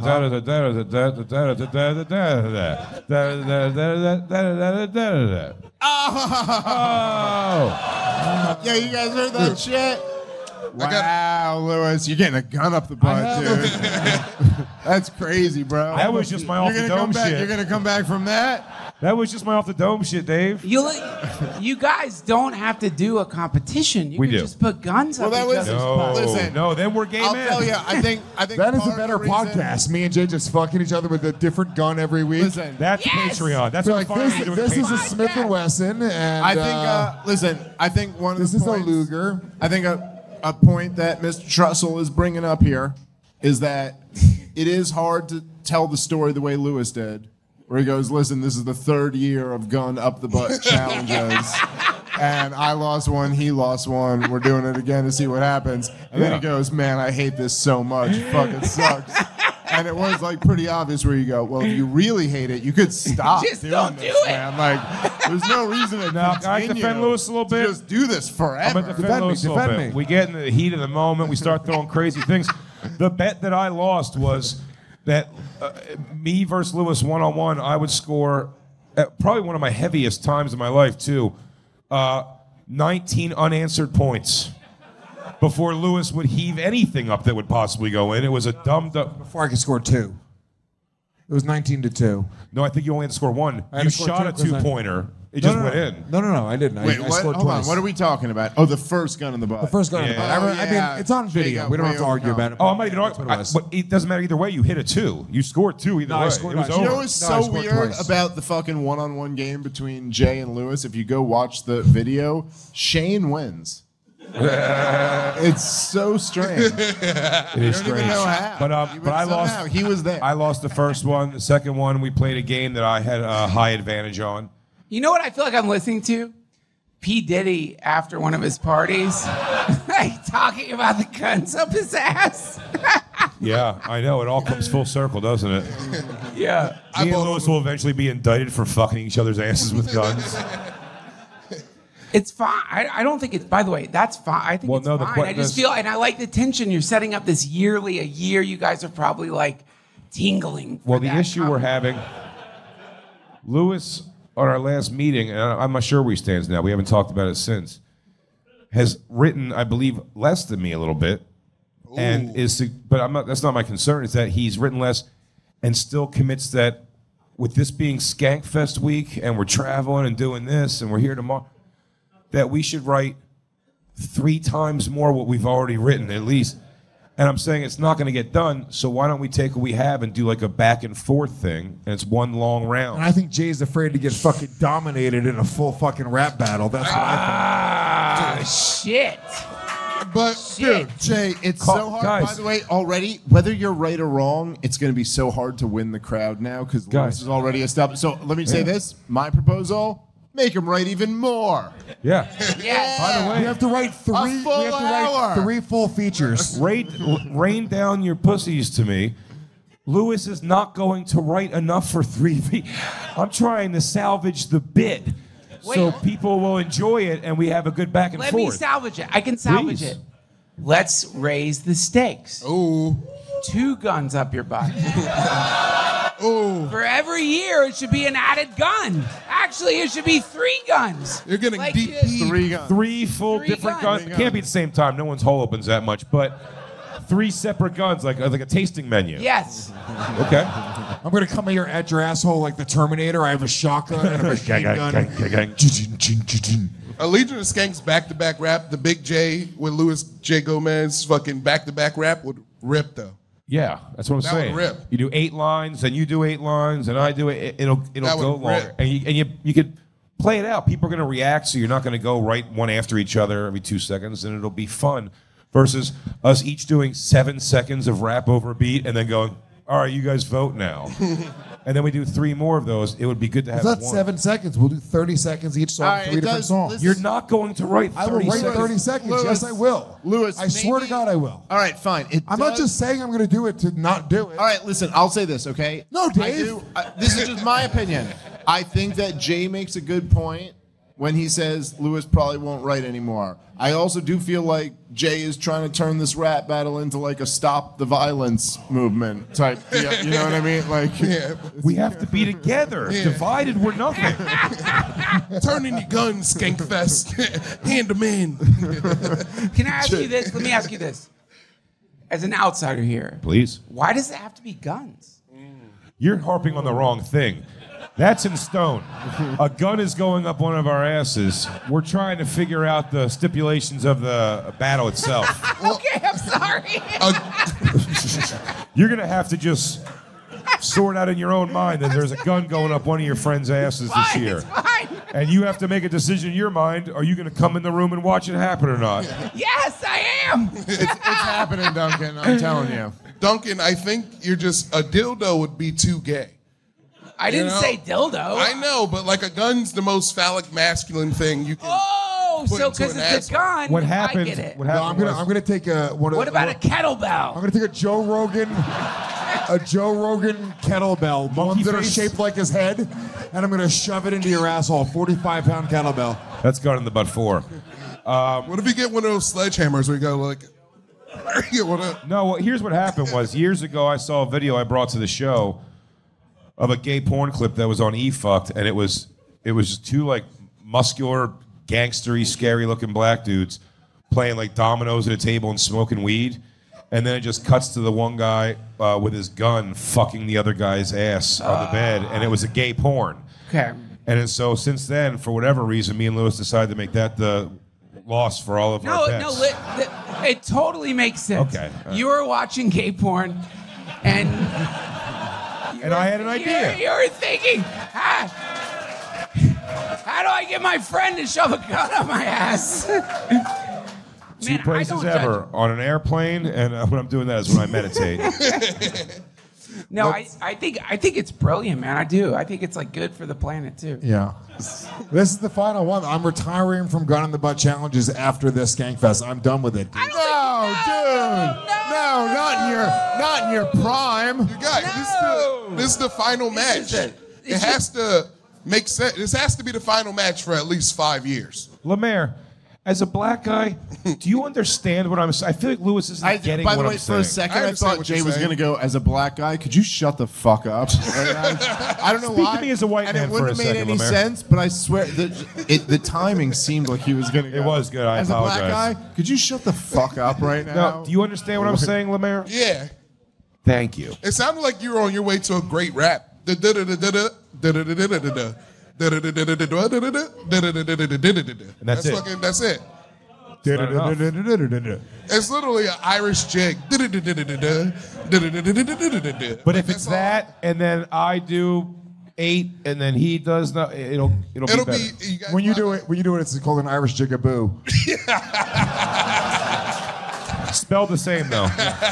oh, Yeah, you guys heard that shit? got- Wow, Lewis, you're getting a gun up the butt, dude. That's crazy, bro. that was just my off the You're gonna dome come back. shit. You're gonna come back from that? That was just my off the dome shit, Dave. You guys don't have to do a competition. You We can do. just put guns Well, up that each was- other's No, butts. Listen, no, then we're gay I'll men. tell you, I think That is part a of better the reason- podcast. Me and Jay just fucking each other with a different gun every week. Listen, That's Yes! Patreon. That's We're what like, we're finally doing. this is a Patreon. Smith and Wesson, and I think. Listen, I think one of this the is a points, Luger. I think a point that Mr. Trussell is bringing up here is that it is hard to tell the story the way Lewis did, where he goes, "Listen, this is the 3rd year of gun up the butt challenges." And I lost one, he lost one. We're doing it again to see what happens. And then he goes, "Man, I hate this so much. It fucking sucks." And it was like pretty obvious where you go, well, if you really hate it, you could stop Just doing don't this, do it. man. Like, there's no reason to Now, continue. can I defend Lewis a little to bit? Just do this I'm forever. gonna defend Lewis a little defend bit. me. We get in the heat of the moment. We start throwing crazy things. The bet that I lost was that me versus Lewis 1-on-1, I would score at probably one of my heaviest times in my life too. 19 unanswered points before Lewis would heave anything up that would possibly go in. It was a dumb. Before I could score 2. It was 19-2. No, I think you only had to score 1. I had You to score shot 2 a 'cause I- 2-pointer. It just went in. No, I didn't. Wait, I what? scored Hold twice. on. What are we talking about? Oh, the first gun in the butt. The first gun. Yeah. I mean, it's on video. Jacob, We don't have to way argue over. about it. Oh, I'm not even That's what arguing. it was. But it doesn't matter either way. You hit a 2. You scored 2 either No, I way. scored It was twice. over. You know what's No, I so scored weird twice. about the fucking one-on-one game between Jay and Lewis? If you go watch the video, Shane wins. It's so strange. It is I don't even strange. know how. But I lost. Somehow, he was there. I lost the first one. The second one, we played a game that I had a high advantage on. You know what I feel like I'm listening to? P. Diddy after one of his parties, like talking about the guns up his ass. Yeah, I know. It all comes full circle, doesn't it? Yeah. Me and Lewis will eventually be indicted for fucking each other's asses with guns. It's fine. I don't think it's. By the way, that's fine. I think Well, it's no, the fine. que- I just this- feel, and I like the tension. You're setting up this a year. You guys are probably like tingling. for Well, the that issue we're having, Lewis, on our last meeting, and I'm not sure where he stands now. We haven't talked about it since. Has written, I believe, less than me a little bit, and is. But I'm not. That's not my concern. Is that he's written less, and still commits that. With this being Skankfest week, and we're traveling and doing this, and we're here tomorrow, that we should write 3 times more what we've already written, at least. And I'm saying it's not going to get done, so why don't we take what we have and do like a back and forth thing, and it's one long round. And I think Jay's afraid to get fucking dominated in a full fucking rap battle. That's what I Ah, shit. But Dude, Jay, it's so hard. Guys. By the way, already, whether you're right or wrong, it's going to be so hard to win the crowd now because Lewis is already established. So let me say this. My proposal, make him right even more. Yeah. Yes. By the think. way, We have to write 3. A full We have to write hour. 3 full features. rain down your pussies to me. Lewis is not going to write enough for 3 feet. I'm trying to salvage the bit so Wait. people will enjoy it and we have a good back and Let me forth. salvage it. I can salvage Please. it. Let's raise the stakes. ooh, 2 guns up your butt. ooh, For every year, it should be an added gun. Actually, it should be 3 guns. you're getting Like, deep. yeah. 3 guns. 3 full 3 different guns. guns. It can't be at the same time. No one's hole opens that much, but 3 separate guns, like a tasting menu. Yes. Okay. I'm going to come here at your asshole like the Terminator. I have a shotgun and a machine gun. A Legion of Skanks back-to-back rap, the Big J with Louis J. Gomez fucking back-to-back rap would rip though. Yeah, that's what I'm That would saying. rip. You do 8 lines, then you do 8 lines, and I do it. It'll That go would longer, rip. and you could play it out. People are going to react, so you're not going to go right one after each other every 2 seconds, and it'll be fun. Versus us each doing 7 seconds of rap over a beat, and then going, "All right, you guys vote now," and then we do 3 more of those. It would be good to have It's not one. 7 seconds. We'll do 30 seconds each song, All right, 3 it different does- songs. listen- You're not going to write 30 I will write seconds. 30 seconds. Lewis, Yes, I will. Lewis, I swear to maybe- God, I will. All right, fine. I'm not just saying I'm going to do it to not do it. All right, listen. I'll say this, okay? No, Dave. This is just my opinion. I think that Jay makes a good point when he says Lewis probably won't write anymore. I also do feel like Jay is trying to turn this rap battle into like a stop the violence movement type. Yeah, you know what I mean? Like, We have to be together. Divided, we're nothing. Turn in your guns, Skankfest. Hand them in. Can I ask you this? Let me ask you this. As an outsider here, Please. why does it have to be guns? You're harping on the wrong thing. That's in stone. A gun is going up one of our asses. We're trying to figure out the stipulations of the battle itself. Okay, I'm sorry. You're going to have to just sort out in your own mind that there's a gun going up one of your friends' asses this Fine, year. it's fine. And you have to make a decision in your mind. Are you going to come in the room and watch it happen or not? Yes, I am. it's happening, Duncan. I'm telling you. Duncan, I think you're just a dildo would be too gay. I didn't know? say dildo. I know, but like a gun's the most phallic masculine thing you can. Oh, Put so into because an it's a asshole. gun, What I happened? get it. What No, happened? I'm gonna take a What about a I'm kettlebell? gonna take a Joe Rogan kettlebell, the ones that are face? shaped like his head, and I'm gonna shove it into your asshole. 45-pound kettlebell. That's gun in the butt 4. What if you get one of those sledgehammers where you go like, you wanna, No, well, here's what happened was years ago I saw a video I brought to the show of a gay porn clip that was on eFucked, and it was just 2 like muscular, gangstery, scary looking black dudes playing like dominoes at a table and smoking weed. And then it just cuts to the one guy with his gun fucking the other guy's ass on the bed, and it was a gay porn. Okay. And then, so since then, for whatever reason, me and Lewis decided to make that the loss for all of our bets. It totally makes sense. Okay. You were watching gay porn, and I had an idea. You were thinking, how do I get my friend to shove a gun up my ass? Two Man, I places don't ever judge. on an airplane, and when I'm doing that is when I meditate. No, I think it's brilliant, man. I do. I think it's like good for the planet too. Yeah. This is the final one. I'm retiring from Gun in the Butt challenges after this Skankfest. I'm done with it. Dude. No, dude. No, not in your prime. you got this is the final match. It has to make sense. This has to be the final match for at least 5 years. Lemaire, as a black guy, do you understand what I'm saying? I feel like Lewis isn't getting By the what way, I'm for a saying. second, I I understand thought what Jay you're was saying. going to go, as a black guy, could you shut the fuck up? I don't know Speak why. to me as a white and man it wouldn't for a have made second, any Lemaire. sense, but I swear, the timing seemed like he was going to go. It was good. I As a black apologize. guy, could you shut the fuck up right now? No, do you understand what I'm saying, Lemaire? Yeah. Thank you. It sounded like you were on your way to a great rap. And that's it. That's it. Not enough. It's literally an Irish jig. But if it's that, and then I do 8, and then he does not, it'll be It'll better. be you guys When you laugh. do it, it's called an Irish jigaboo. Spelled the same though.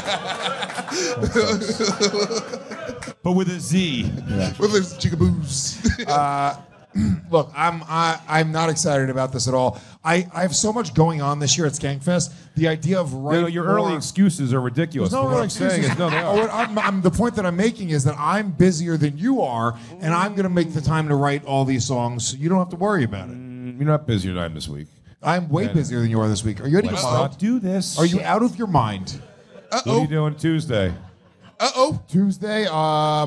But with a Z. with his jigaboos. Look, I'm not excited about this at all. I have so much going on this year at Skankfest. The idea of writing Your early more- excuses are ridiculous. There's no but what real I'm saying excuses. is, no, they are. The point that I'm making is that I'm busier than you are, and I'm going to make the time to write all these songs, so you don't have to worry about it. You're not busier than I am this week. I'm way busier than you are this week. Are you out of your Let's mind? not do this. Are you out of your mind? What are you doing Tuesday? Tuesday, How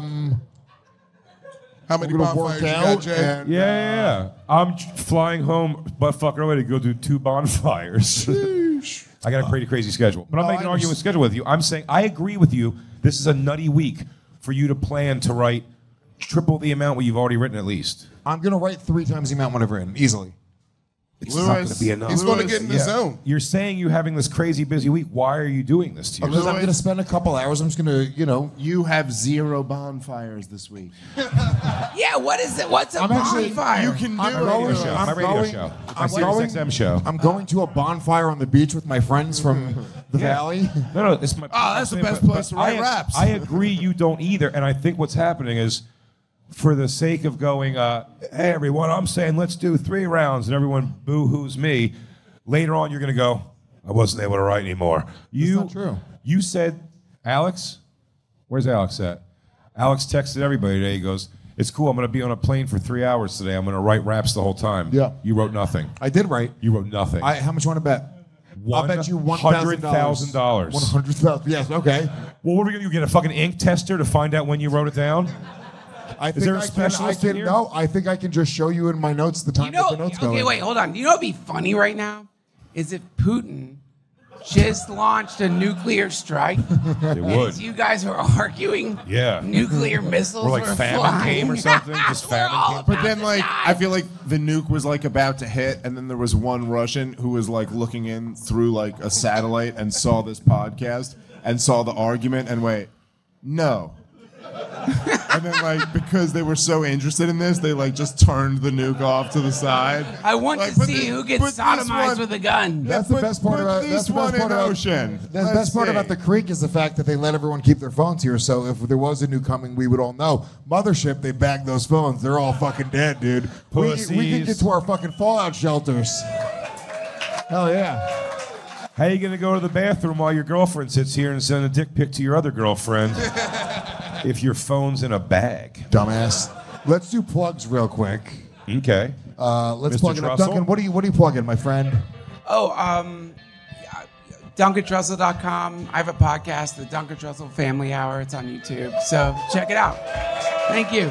many we're gonna bonfires work you got, out. Jay? And, Yeah. I'm flying home butt fuck early to go do 2 bonfires. I got a crazy schedule. But I'm making an argument schedule with you. I'm saying I agree with you. This is a nutty week for you to plan to write triple the amount what you've already written at least. I'm going to write 3 times the amount when I've written, easily. It's not going to be enough. He's going to get in the zone. You're saying you're having this crazy busy week. Why are you doing this to Because yourself? I'm going to spend a couple hours. I'm just going to, You have 0 bonfires this week. Yeah, what is it? What's a I'm actually- bonfire? You can do I'm it. going- show. I'm My radio going- show. My I'm Sirius going- XM show. I'm going to a bonfire on the beach with my friends from the valley. No, it's my. Oh, that's the best place to write raps. I agree. You don't either, and I think what's happening is, for the sake of going, hey everyone, I'm saying let's do 3 rounds, and everyone boo-hoos me. Later on, you're going to go, I wasn't able to write anymore. not true. You said, Alex, where's Alex at? Alex texted everybody today. He goes, it's cool. I'm going to be on a plane for 3 hours today. I'm going to write raps the whole time. Yeah. You wrote nothing. I did write. You wrote nothing. How much you want to bet? I'll bet you $100,000. $100,000. $100,000. Yes. Okay. Well, what are we going to do? Get a fucking ink tester to find out when you wrote it down? I think there a I can. specialist in here? No, I think I can just show you in my notes the time that the notes go. Okay, in. wait, hold on. You know what'd be funny right now? Is if Putin just launched a nuclear strike. It would. As you guys were arguing. Yeah. Nuclear missiles Or like were famine flying. came or something. Just We're famine all came. But then, about to die. I feel like the nuke was like about to hit, and then there was one Russian who was like looking in through like a satellite and saw this podcast and saw the argument and wait, no. And then like because they were so interested in this, they like just turned the nuke off to the side. I want Like, to put see this- who put gets this sodomized one- with a gun. That's the Put- best part put about. this That's the one best part in about Ocean. The Let's best part see. about the creek is the fact that they let everyone keep their phones here. So if there was a new coming, we would all know. Mothership, they bagged those phones. They're all fucking dead, dude. We can Pussies. get to our fucking fallout shelters. Hell yeah. How you going to go to the bathroom while your girlfriend sits here and send a dick pic to your other girlfriend if your phone's in a bag? Dumbass. Let's do plugs real quick. Okay. Let's Mr. plug it up. Trussell? Duncan, what are you plugging, my friend? Oh, DuncanTrussell.com. I have a podcast, the Duncan Trussell Family Hour. It's on YouTube. So check it out. Thank you.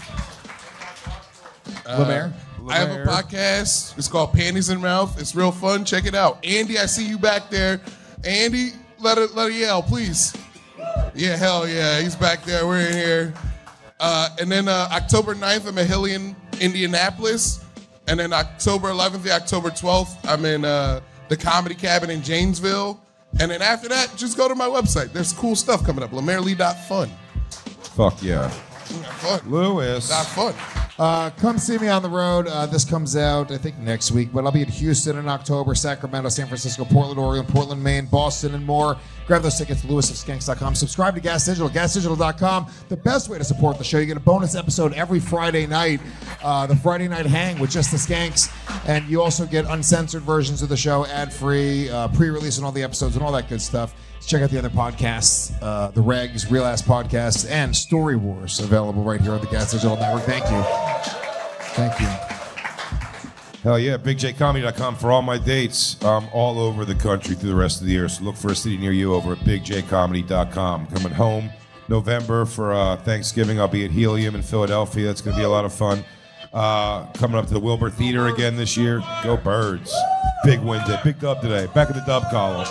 Lemaire? I have a podcast. It's called Panties in Mouth. It's real fun. Check it out. Andy, I see you back there. Andy, let her yell, please. Yeah, hell yeah. He's back there. We're in here. And then October 9th, I'm at Hillian, Indianapolis. And then October 11th to October 12th, I'm in the Comedy Cabin in Janesville. And then after that, just go to my website. There's cool stuff coming up. LemaireLee.fun. Fuck yeah. Fun. Lewis. Not fun. Come see me on the road. This comes out, I think, next week, but I'll be in Houston in October, Sacramento, San Francisco, Portland, Oregon, Portland, Maine, Boston, and more. Grab those tickets at lewisofskanks.com. Subscribe to Gas Digital, gasdigital.com. The best way to support the show. You get a bonus episode every Friday night, the Friday Night Hang with just the Skanks, and you also get uncensored versions of the show, ad-free, pre-release on all the episodes and all that good stuff. Check out the other podcasts, The Regs, Real Ass Podcasts, and Story Wars, available right here on the Gas Digital Network. Thank you. Thank you. Hell yeah, bigjcomedy.com for all my dates all over the country through the rest of the year. So look for a city near you over at bigjcomedy.com. Coming home November for Thanksgiving. I'll be at Helium in Philadelphia. That's going to be a lot of fun. Coming up to the Wilbur Theater again this year. Go Birds. Big win day. Big dub today. Back in the dub column.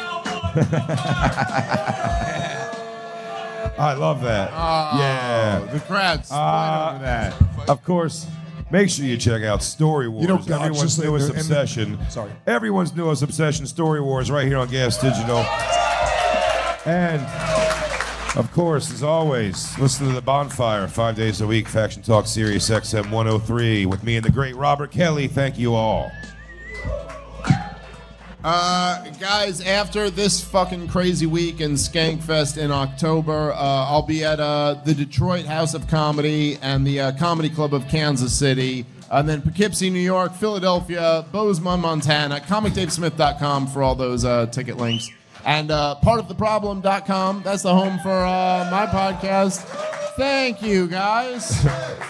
I love that. Yeah. The crowd's split over that. Of course, make sure you check out Story Wars. You know, God, everyone's just like newest the- and- obsession. Sorry. Everyone's newest obsession, Story Wars, right here on Gas Digital. And, of course, as always, listen to The Bonfire 5 days a week, Faction Talk Sirius XM 103 with me and the great Robert Kelly. Thank you all. Guys, after this fucking crazy week in Skankfest in October, I'll be at the Detroit House of Comedy and the Comedy Club of Kansas City, and then Poughkeepsie, New York, Philadelphia, Bozeman, Montana, ComicDaveSmith.com for all those ticket links, and partoftheproblem.com. That's the home for my podcast. Thank you, guys.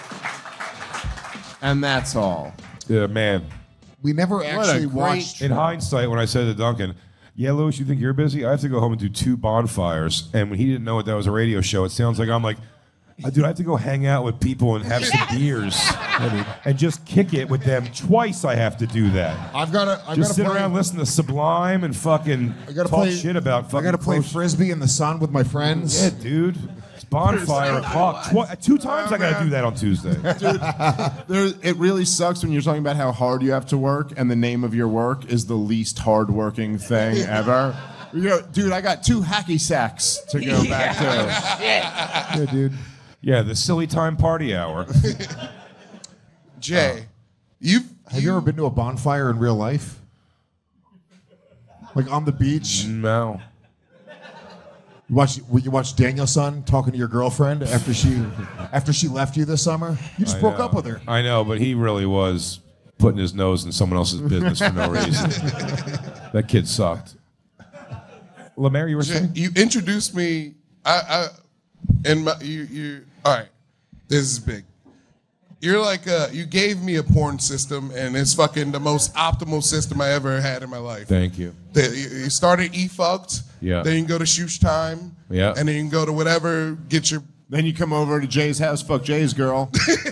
And that's all. Yeah, man. We never actually great- watched. In hindsight, when I said to Duncan, yeah, Louis, you think you're busy? I have to go home and do 2 bonfires. And when he didn't know that was a radio show, it sounds like I'm like, dude, I have to go hang out with people and have some beers and just kick it with them. Twice I have to do that. I've got to. Just sit around, listen to Sublime, and fucking I gotta talk play shit about fucking. I got to play close- frisbee in the sun with my friends. Yeah, dude. Bonfire o'clock. 2 times I got to do that on Tuesday. It really sucks when you're talking about how hard you have to work, and the name of your work is the least hard-working thing ever. You go, dude, I got 2 hacky sacks to go back to. Yeah, dude. Yeah, the silly time party hour. Jay, Have you ever been to a bonfire in real life? Like on the beach? No. You watch Danielson talking to your girlfriend after she left you this summer? You just broke up with her. I know, but he really was putting his nose in someone else's business for no reason. That kid sucked. Lemaire, you were saying? You introduced me. All right. This is big. You're like you gave me a porn system, and it's fucking the most optimal system I ever had in my life. Thank you. You started eFucked. Yeah. Then you can go to Shoosh Time. Yeah. And then you can go to whatever. Get your. Then you come over to Jay's house, fuck Jay's girl,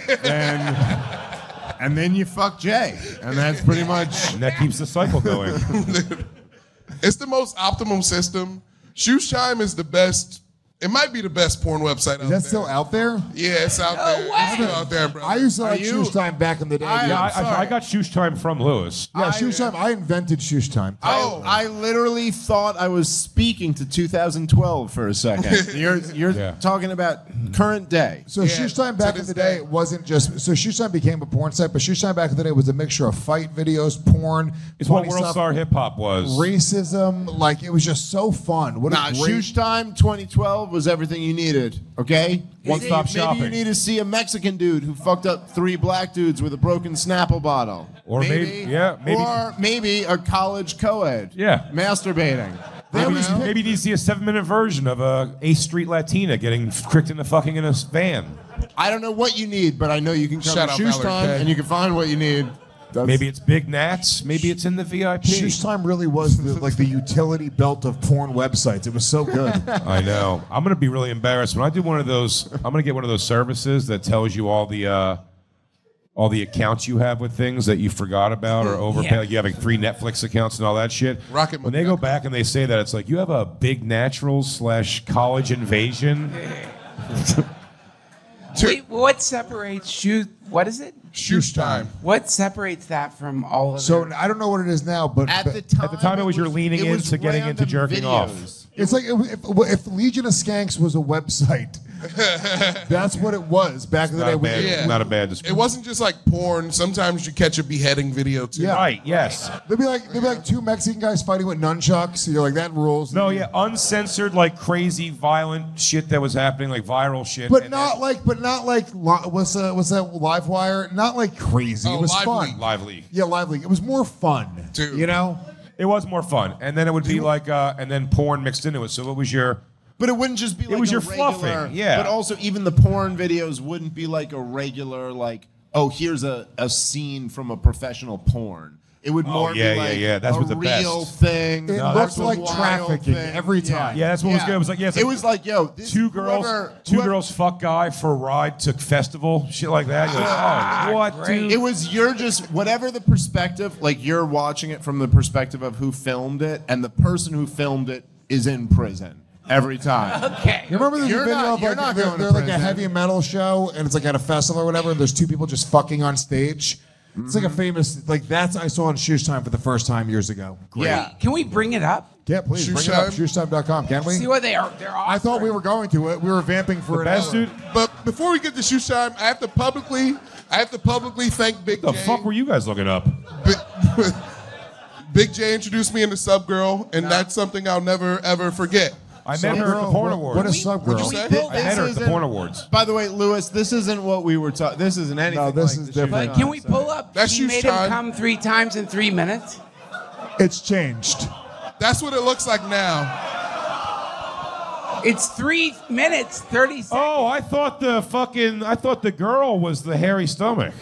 and then you fuck Jay, and that's pretty much. And that keeps the cycle going. It's the most optimum system. Shoosh Time is the best. It might be the best porn website out there. Is that still out there? Yeah, it's out there. It's still out there, bro. I used to like Shoosh Time back in the day. I got Shoosh Time from Lewis. Yeah, Shoosh Time. I invented Shoosh Time. I literally thought I was speaking to 2012 for a second. You're talking about current day. So Shoosh Time back in the day wasn't just. So Shoosh Time became a porn site, but Shoosh Time back in the day was a mixture of fight videos, porn. It's what funny World stuff, Star Hip Hop was. Racism. Like, it was just so fun. What a great. Shoosh Time 2012 was everything you needed, okay? One-stop shopping. Maybe you need to see a Mexican dude who fucked up 3 black dudes with a broken Snapple bottle. Or maybe. Or maybe a college co-ed. Yeah. Masturbating. Maybe you need to see a 7-minute version of a 8th Street Latina getting tricked into fucking in a van. I don't know what you need, but I know you can come Shout to out Shoosh Mallory Time K. and you can find what you need. Maybe it's Big Nats. Maybe it's in the VIP. Shoosh Time really was the utility belt of porn websites. It was so good. I know. I'm gonna be really embarrassed when I do one of those. I'm gonna get one of those services that tells you all the accounts you have with things that you forgot about or overpaid. Yeah. Like you have like 3 Netflix accounts and all that shit. Rocket when they go back and they say that, it's like you have a Big Naturals / college invasion. Wait, what separates shoot? What is it? Shoosh Time. What separates that from all of So the? I don't know what it is now, but At the time, it was you're leaning into getting into random jerking off. videos. it's like if Legion of Skanks was a website, that's what it was back in the day. Yeah. Not a bad description. It wasn't just like porn. Sometimes you catch a beheading video too. Yeah. Right, yes. There'd be like 2 Mexican guys fighting with nunchucks. You're like, that rules. No, yeah, uncensored, like crazy, violent shit that was happening, like viral shit. But And not like what's that Livewire? Not like crazy. Oh, It was Lively. fun. lively. Yeah, Lively. It was more fun. Dude. You know? It was more fun, and then it would be like, and then porn mixed into it. So it was your. But it wouldn't just be like was a your regular, fluffing, yeah. But also, even the porn videos wouldn't be like a regular, like, oh, here's a scene from a professional porn. It would more yeah, be like yeah. That's a what the real best. thing. It No, looked that's a like wild trafficking thing. every time. Yeah, that's what was good. It was like, yeah, it's it like was like, yo, this, two girls fuck guy for a ride to festival, shit like that. You're like, oh, what, dude? It was you're just whatever the perspective, like you're watching it from the perspective of who filmed it, and the person who filmed it is in prison every time. Okay. You remember there's You're a video not- of you're like not they're, going to they're like a prison. heavy metal show and it's like at a festival or whatever and there's 2 people just fucking on stage. It's like a famous I saw on Shoosh Time for the first time years ago. Great. Yeah. Can we bring it up? Yeah, please Shoosh bring it up. Time? ShooshTime.com, can we? See what they are. They're I thought we were going to it. We were vamping for The an best, hour. dude. But before we get to Shoosh Time, I have to publicly thank Big The J. fuck were you guys looking up? Big J introduced me into Sub Girl, and that's something I'll never ever forget. I met her at the Porn Awards. What is Sub Girl? What'd you say? This I met her at the isn't- Porn Awards. By the way, Lewis, this isn't what we were talking. This isn't anything. No, this like is the different. Shoosh But can we Time, pull up? That's She Shoosh made him Time. come 3 times in 3 minutes. It's changed. That's what it looks like now. It's 3 minutes 30 seconds. Oh, I thought the girl was the hairy stomach.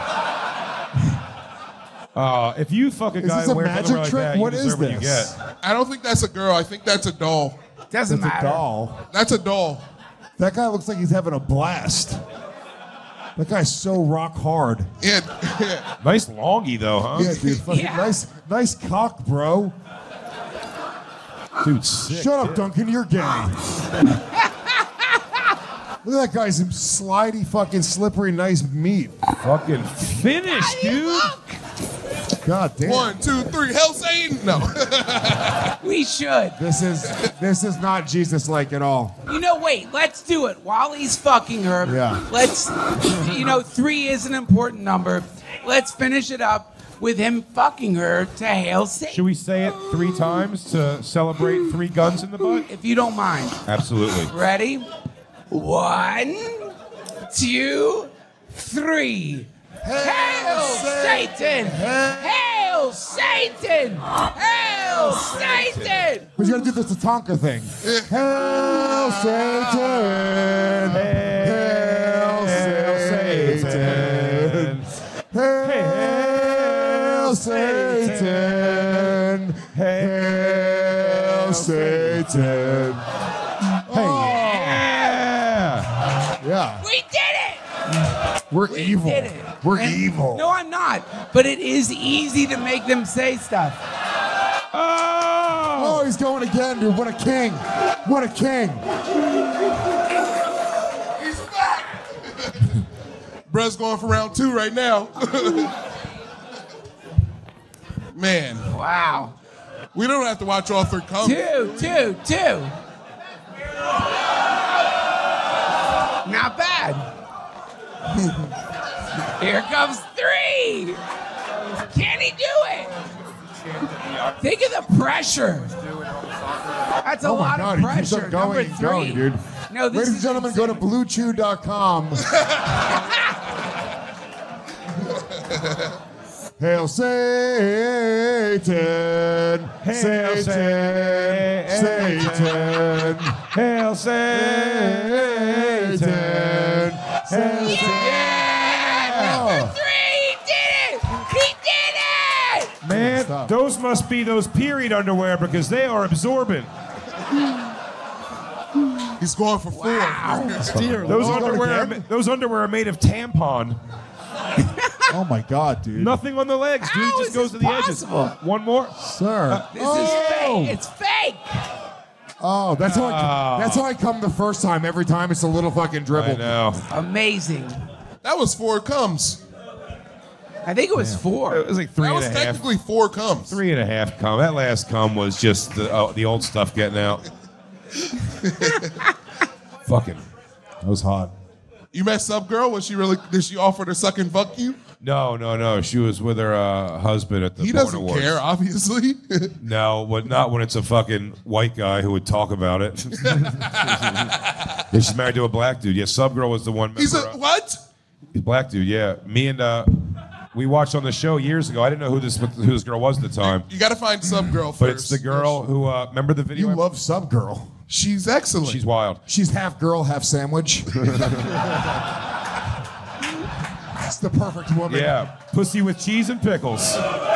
If you fuck a Is guy this a wearing magic underwear like trick? that, What you is deserve what you this? get. I don't think that's a girl. I think that's a doll. Doesn't It's a matter. doll. That's a doll. That guy looks like he's having a blast. That guy's so rock hard. Yeah. Nice longy though, huh? Yeah, dude. Fucking Yeah. nice cock, bro. Dude, sick. Shut up, Duncan. You're gay. Look at that guy's slidey, fucking slippery, nice meat. Fucking finish, dude. God damn. 1, 2, 3. Hell Satan. No. We should. This is not Jesus-like at all. Wait, let's do it. While he's fucking her, Yeah. let's, 3 is an important number. Let's finish it up with him fucking her to Hail Satan. Should we say it 3 times to celebrate 3 guns in the butt? If you don't mind. Absolutely. Ready? 1, 2, 3. Hail Satan! Hail Satan! Hail Satan! But you gotta do the Tatanka thing. Hail Satan! Hail Satan! Hail Satan! Hail Satan! Yeah. We did it! We're evil. Did it. We're And- evil. No, I'm not. But it is easy to make them say stuff. Oh, he's going again, dude. What a king. What a king. He's back. Bruh's going for round 2 right now. Man, Wow. we don't have to watch all 3 come. 2, 2, 2. Not bad. Here comes 3. Can he do it? Think of the pressure. That's a Oh my lot God, of he keeps pressure. on going Number and 3. going, dude. No, this Ladies and is gentlemen, go to bluechew.com. Hail Satan! Hail Satan! Satan! Hail Satan! Satan! Number 3. He did it. He did it. Man, Stop. those must be those period underwear because they are absorbent. He's going for 4. Those underwear are made of tampon. Oh my God, dude. Nothing on the legs, dude. How Just is goes to this the edges. possible? One more. Sir. This is fake. It's fake. Oh, that's how I come the first time. Every time it's a little fucking I dribble. know. Amazing. That was 4 comes. I think it was 4. It was like three That and was a half. technically 4 comes. 3.5 cum. That last cum was just the old stuff getting out. Fucking. That was hot. You met Sub Girl? Did she offer to suck and fuck you? No. She was with her husband at the He Porn doesn't Awards. care, obviously. No, but not when it's a fucking white guy who would talk about it. Yeah, she's married to a black dude. Yeah, Sub Girl was the one. He's a member, what? He's a black dude. Yeah, me and we watched on the show years ago. I didn't know who this girl was at the time, You got to find Sub Girl first. but it's the girl who remember the video. You love Sub Girl. She's excellent. She's wild. She's half girl, half sandwich. It's the perfect woman. Yeah, pussy with cheese and pickles.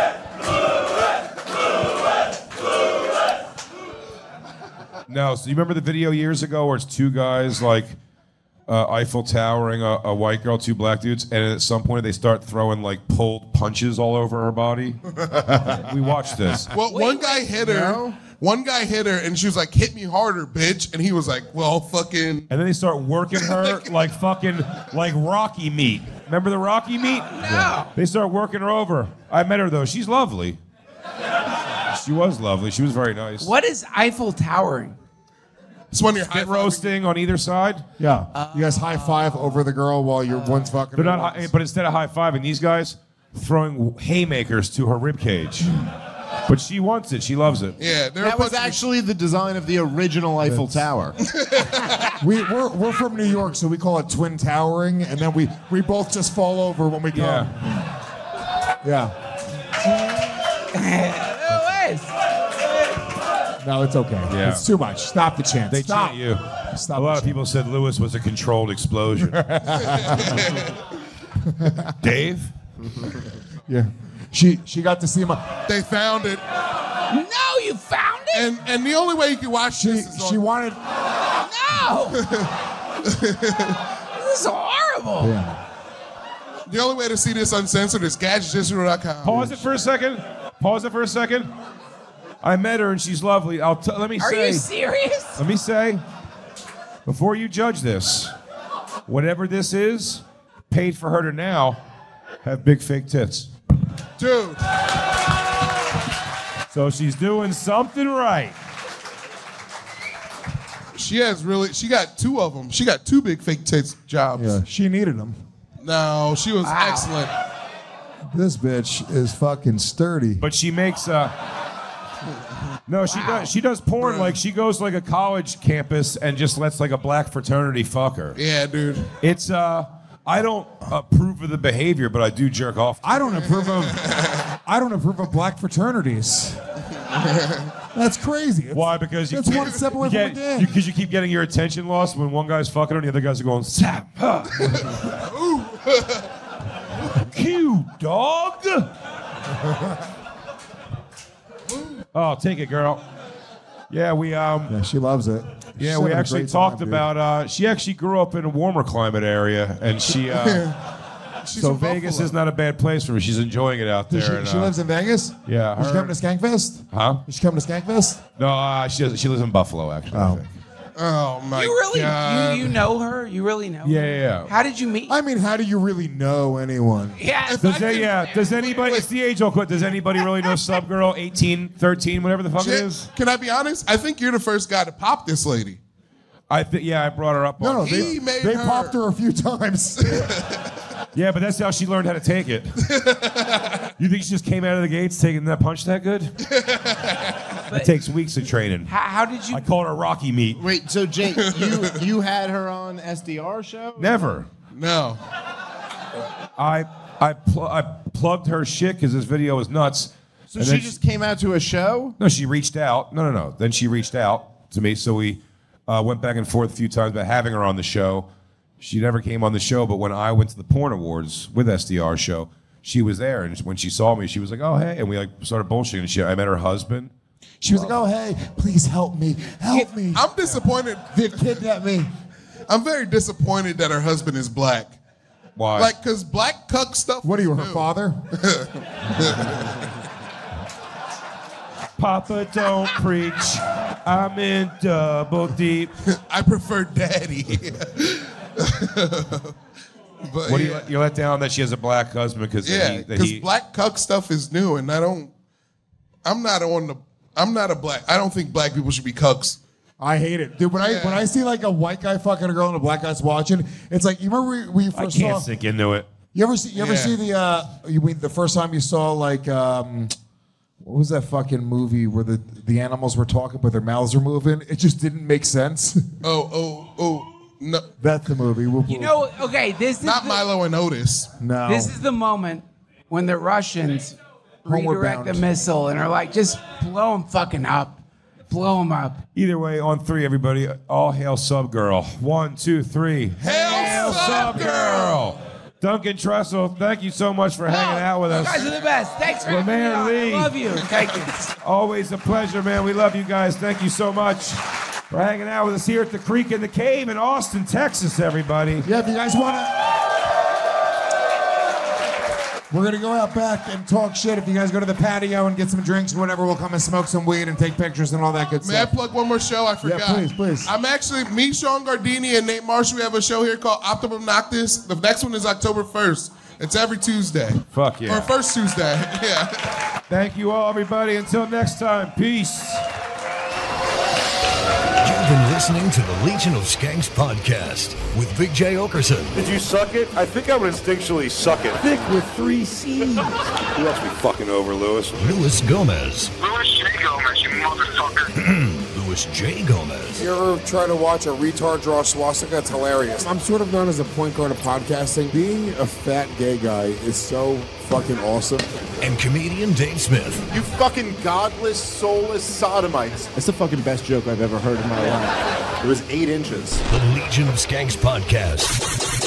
No, so you remember the video years ago where it's 2 guys like Eiffel Towering a white girl, 2 black dudes, and at some point they start throwing like pulled punches all over her body? We watched this. Well, one guy hit her. One guy hit her, and she was like, "Hit me harder, bitch!" And he was like, "Well, fucking." And then they start working her like fucking like Rocky meat. Remember the Rocky meat? No. They start working her over. I met her though. She's lovely. She was lovely. She was very nice. What is Eiffel Towering? It's when you're Spit roasting on either side. Yeah. You guys high five over the girl while you're one's fucking. They're not, but instead of high fiving, these guys throwing haymakers to her rib cage. But she wants it. She loves it. Yeah, they're That was actually the design of the original Eiffel Tower. We're from New York, so we call it twin towering, and then we both just fall over when we come. Yeah. No, it's okay. Yeah. It's too much. Stop the chant. They Stop. chant you. Stop A lot the of people said Lewis was a controlled explosion. Dave? Yeah. She got to see my. They found it, No, you found it? and the only way you can watch this is She on. wanted. No. This is horrible. Yeah. The only way to see this uncensored is GadgetDigital.com. Pause it for a second. Pause it for a second. I met her and she's lovely. Let me Are say. you serious? Let me say. Before you judge this, whatever this is, paid for her to now have big fake tits. Dude. So she's doing something right. She got 2 of them. She got 2 big fake tits jobs. Yeah, she needed them. No, she was excellent. This bitch is fucking sturdy. But she makes no, she does porn like she goes to like a college campus and just lets like a black fraternity fuck her. Yeah, dude. It's I don't approve of the behavior, but I do jerk off. I don't approve of black fraternities. That's crazy. Why? Because that's one step away from the game. Because you keep getting your attention lost when one guy's fucking her and the other guys are going, Sap, cute dog. Oh, take it, girl. Yeah, we Yeah, she loves it. Yeah, we actually talked about. She actually grew up in a warmer climate area, and she. So Vegas is not a bad place for her. She's enjoying it out there. She lives in Vegas? Yeah. Is she coming to Skankfest? Huh? Is she coming to Skankfest? No, she lives in Buffalo, actually. I think. Oh my You really, God. you know her? You really know her? Yeah. How did you meet? I mean, how do you really know anyone? Yeah. Does anybody, it's the age-old question, does anybody really know Subgirl 18, 13, whatever the fuck it is? Can I be honest? I think you're the first guy to pop this lady. I brought her up on. No, they popped her a few times. Yeah, but that's how she learned how to take it. You think she just came out of the gates taking that punch that good? It takes weeks of training. How did you? I called her Rocky Meat. Wait, so Jake, you had her on SDR show? Never. No. I plugged her shit because this video was nuts. So she just came out to a show? No, she reached out. No. Then she reached out to me, so we went back and forth a few times about having her on the show. She never came on the show, but when I went to the Porn Awards with SDR show, she was there, and when she saw me, she was like, "Oh, hey," and we like started bullshitting and shit. I met her husband. She was like, "Oh, hey, please help me, help me." I'm disappointed. They kidnapped me. I'm very disappointed that her husband is black. Why? Like, cause black cuck stuff. What are you, is her new. father? Papa, don't preach. I'm in double deep. I prefer daddy. But What do you let down that she has a black husband because because black cuck stuff is new, and I don't think black people should be cucks. I hate it, dude. When I see like a white guy fucking a girl and a black guy's watching, it's like you remember we I first can't saw. sink into it. You ever see the? You mean the first time you saw like what was that fucking movie where the animals were talking but their mouths were moving? It just didn't make sense. Oh. No, that's the movie. You know, okay, this is not Milo and Otis. No, This is the moment when the Russians Homeward redirect bound. the missile and are like, just blow him fucking up. Blow him up. Either way, on 3, everybody, all hail Subgirl. 1, 2, 3. Hail Subgirl! Duncan Trussell, thank you so much for hanging out with You us. guys are the best. Thanks for having me Lemaire on. Lee. I love you. Thank you. Always a pleasure, man. We love you guys. Thank you so much for hanging out with us here at the Creek in the Cave in Austin, Texas, everybody. Yeah, if you guys want to. We're going to go out back and talk shit. If you guys go to the patio and get some drinks and whatever, we'll come and smoke some weed and take pictures and all that good May I stuff. plug one more show? I forgot. Yeah, please. I'm actually, me, Sean Gardini, and Nate Marshall, we have a show here called Optimum Noctis. The next one is October 1st. It's every Tuesday. Fuck yeah. Or first Tuesday. Yeah. Thank you all, everybody. Until next time, peace. You've been listening to the Legion of Skanks podcast with Big J. Okerson. Did you suck it? I think I would instinctually suck it. Thick with 3 C's. Who else be fucking over, Lewis? Louis Gomez. Louis J. Gomez, you motherfucker. Louis J. Gomez. You ever try to watch a retard draw a swastika? It's hilarious. I'm sort of known as a point guard of podcasting. Being a fat gay guy is so fucking awesome. And comedian Dave Smith. You fucking godless, soulless sodomites. That's the fucking best joke I've ever heard in my life. It was 8 inches. The Legion of Skanks podcast.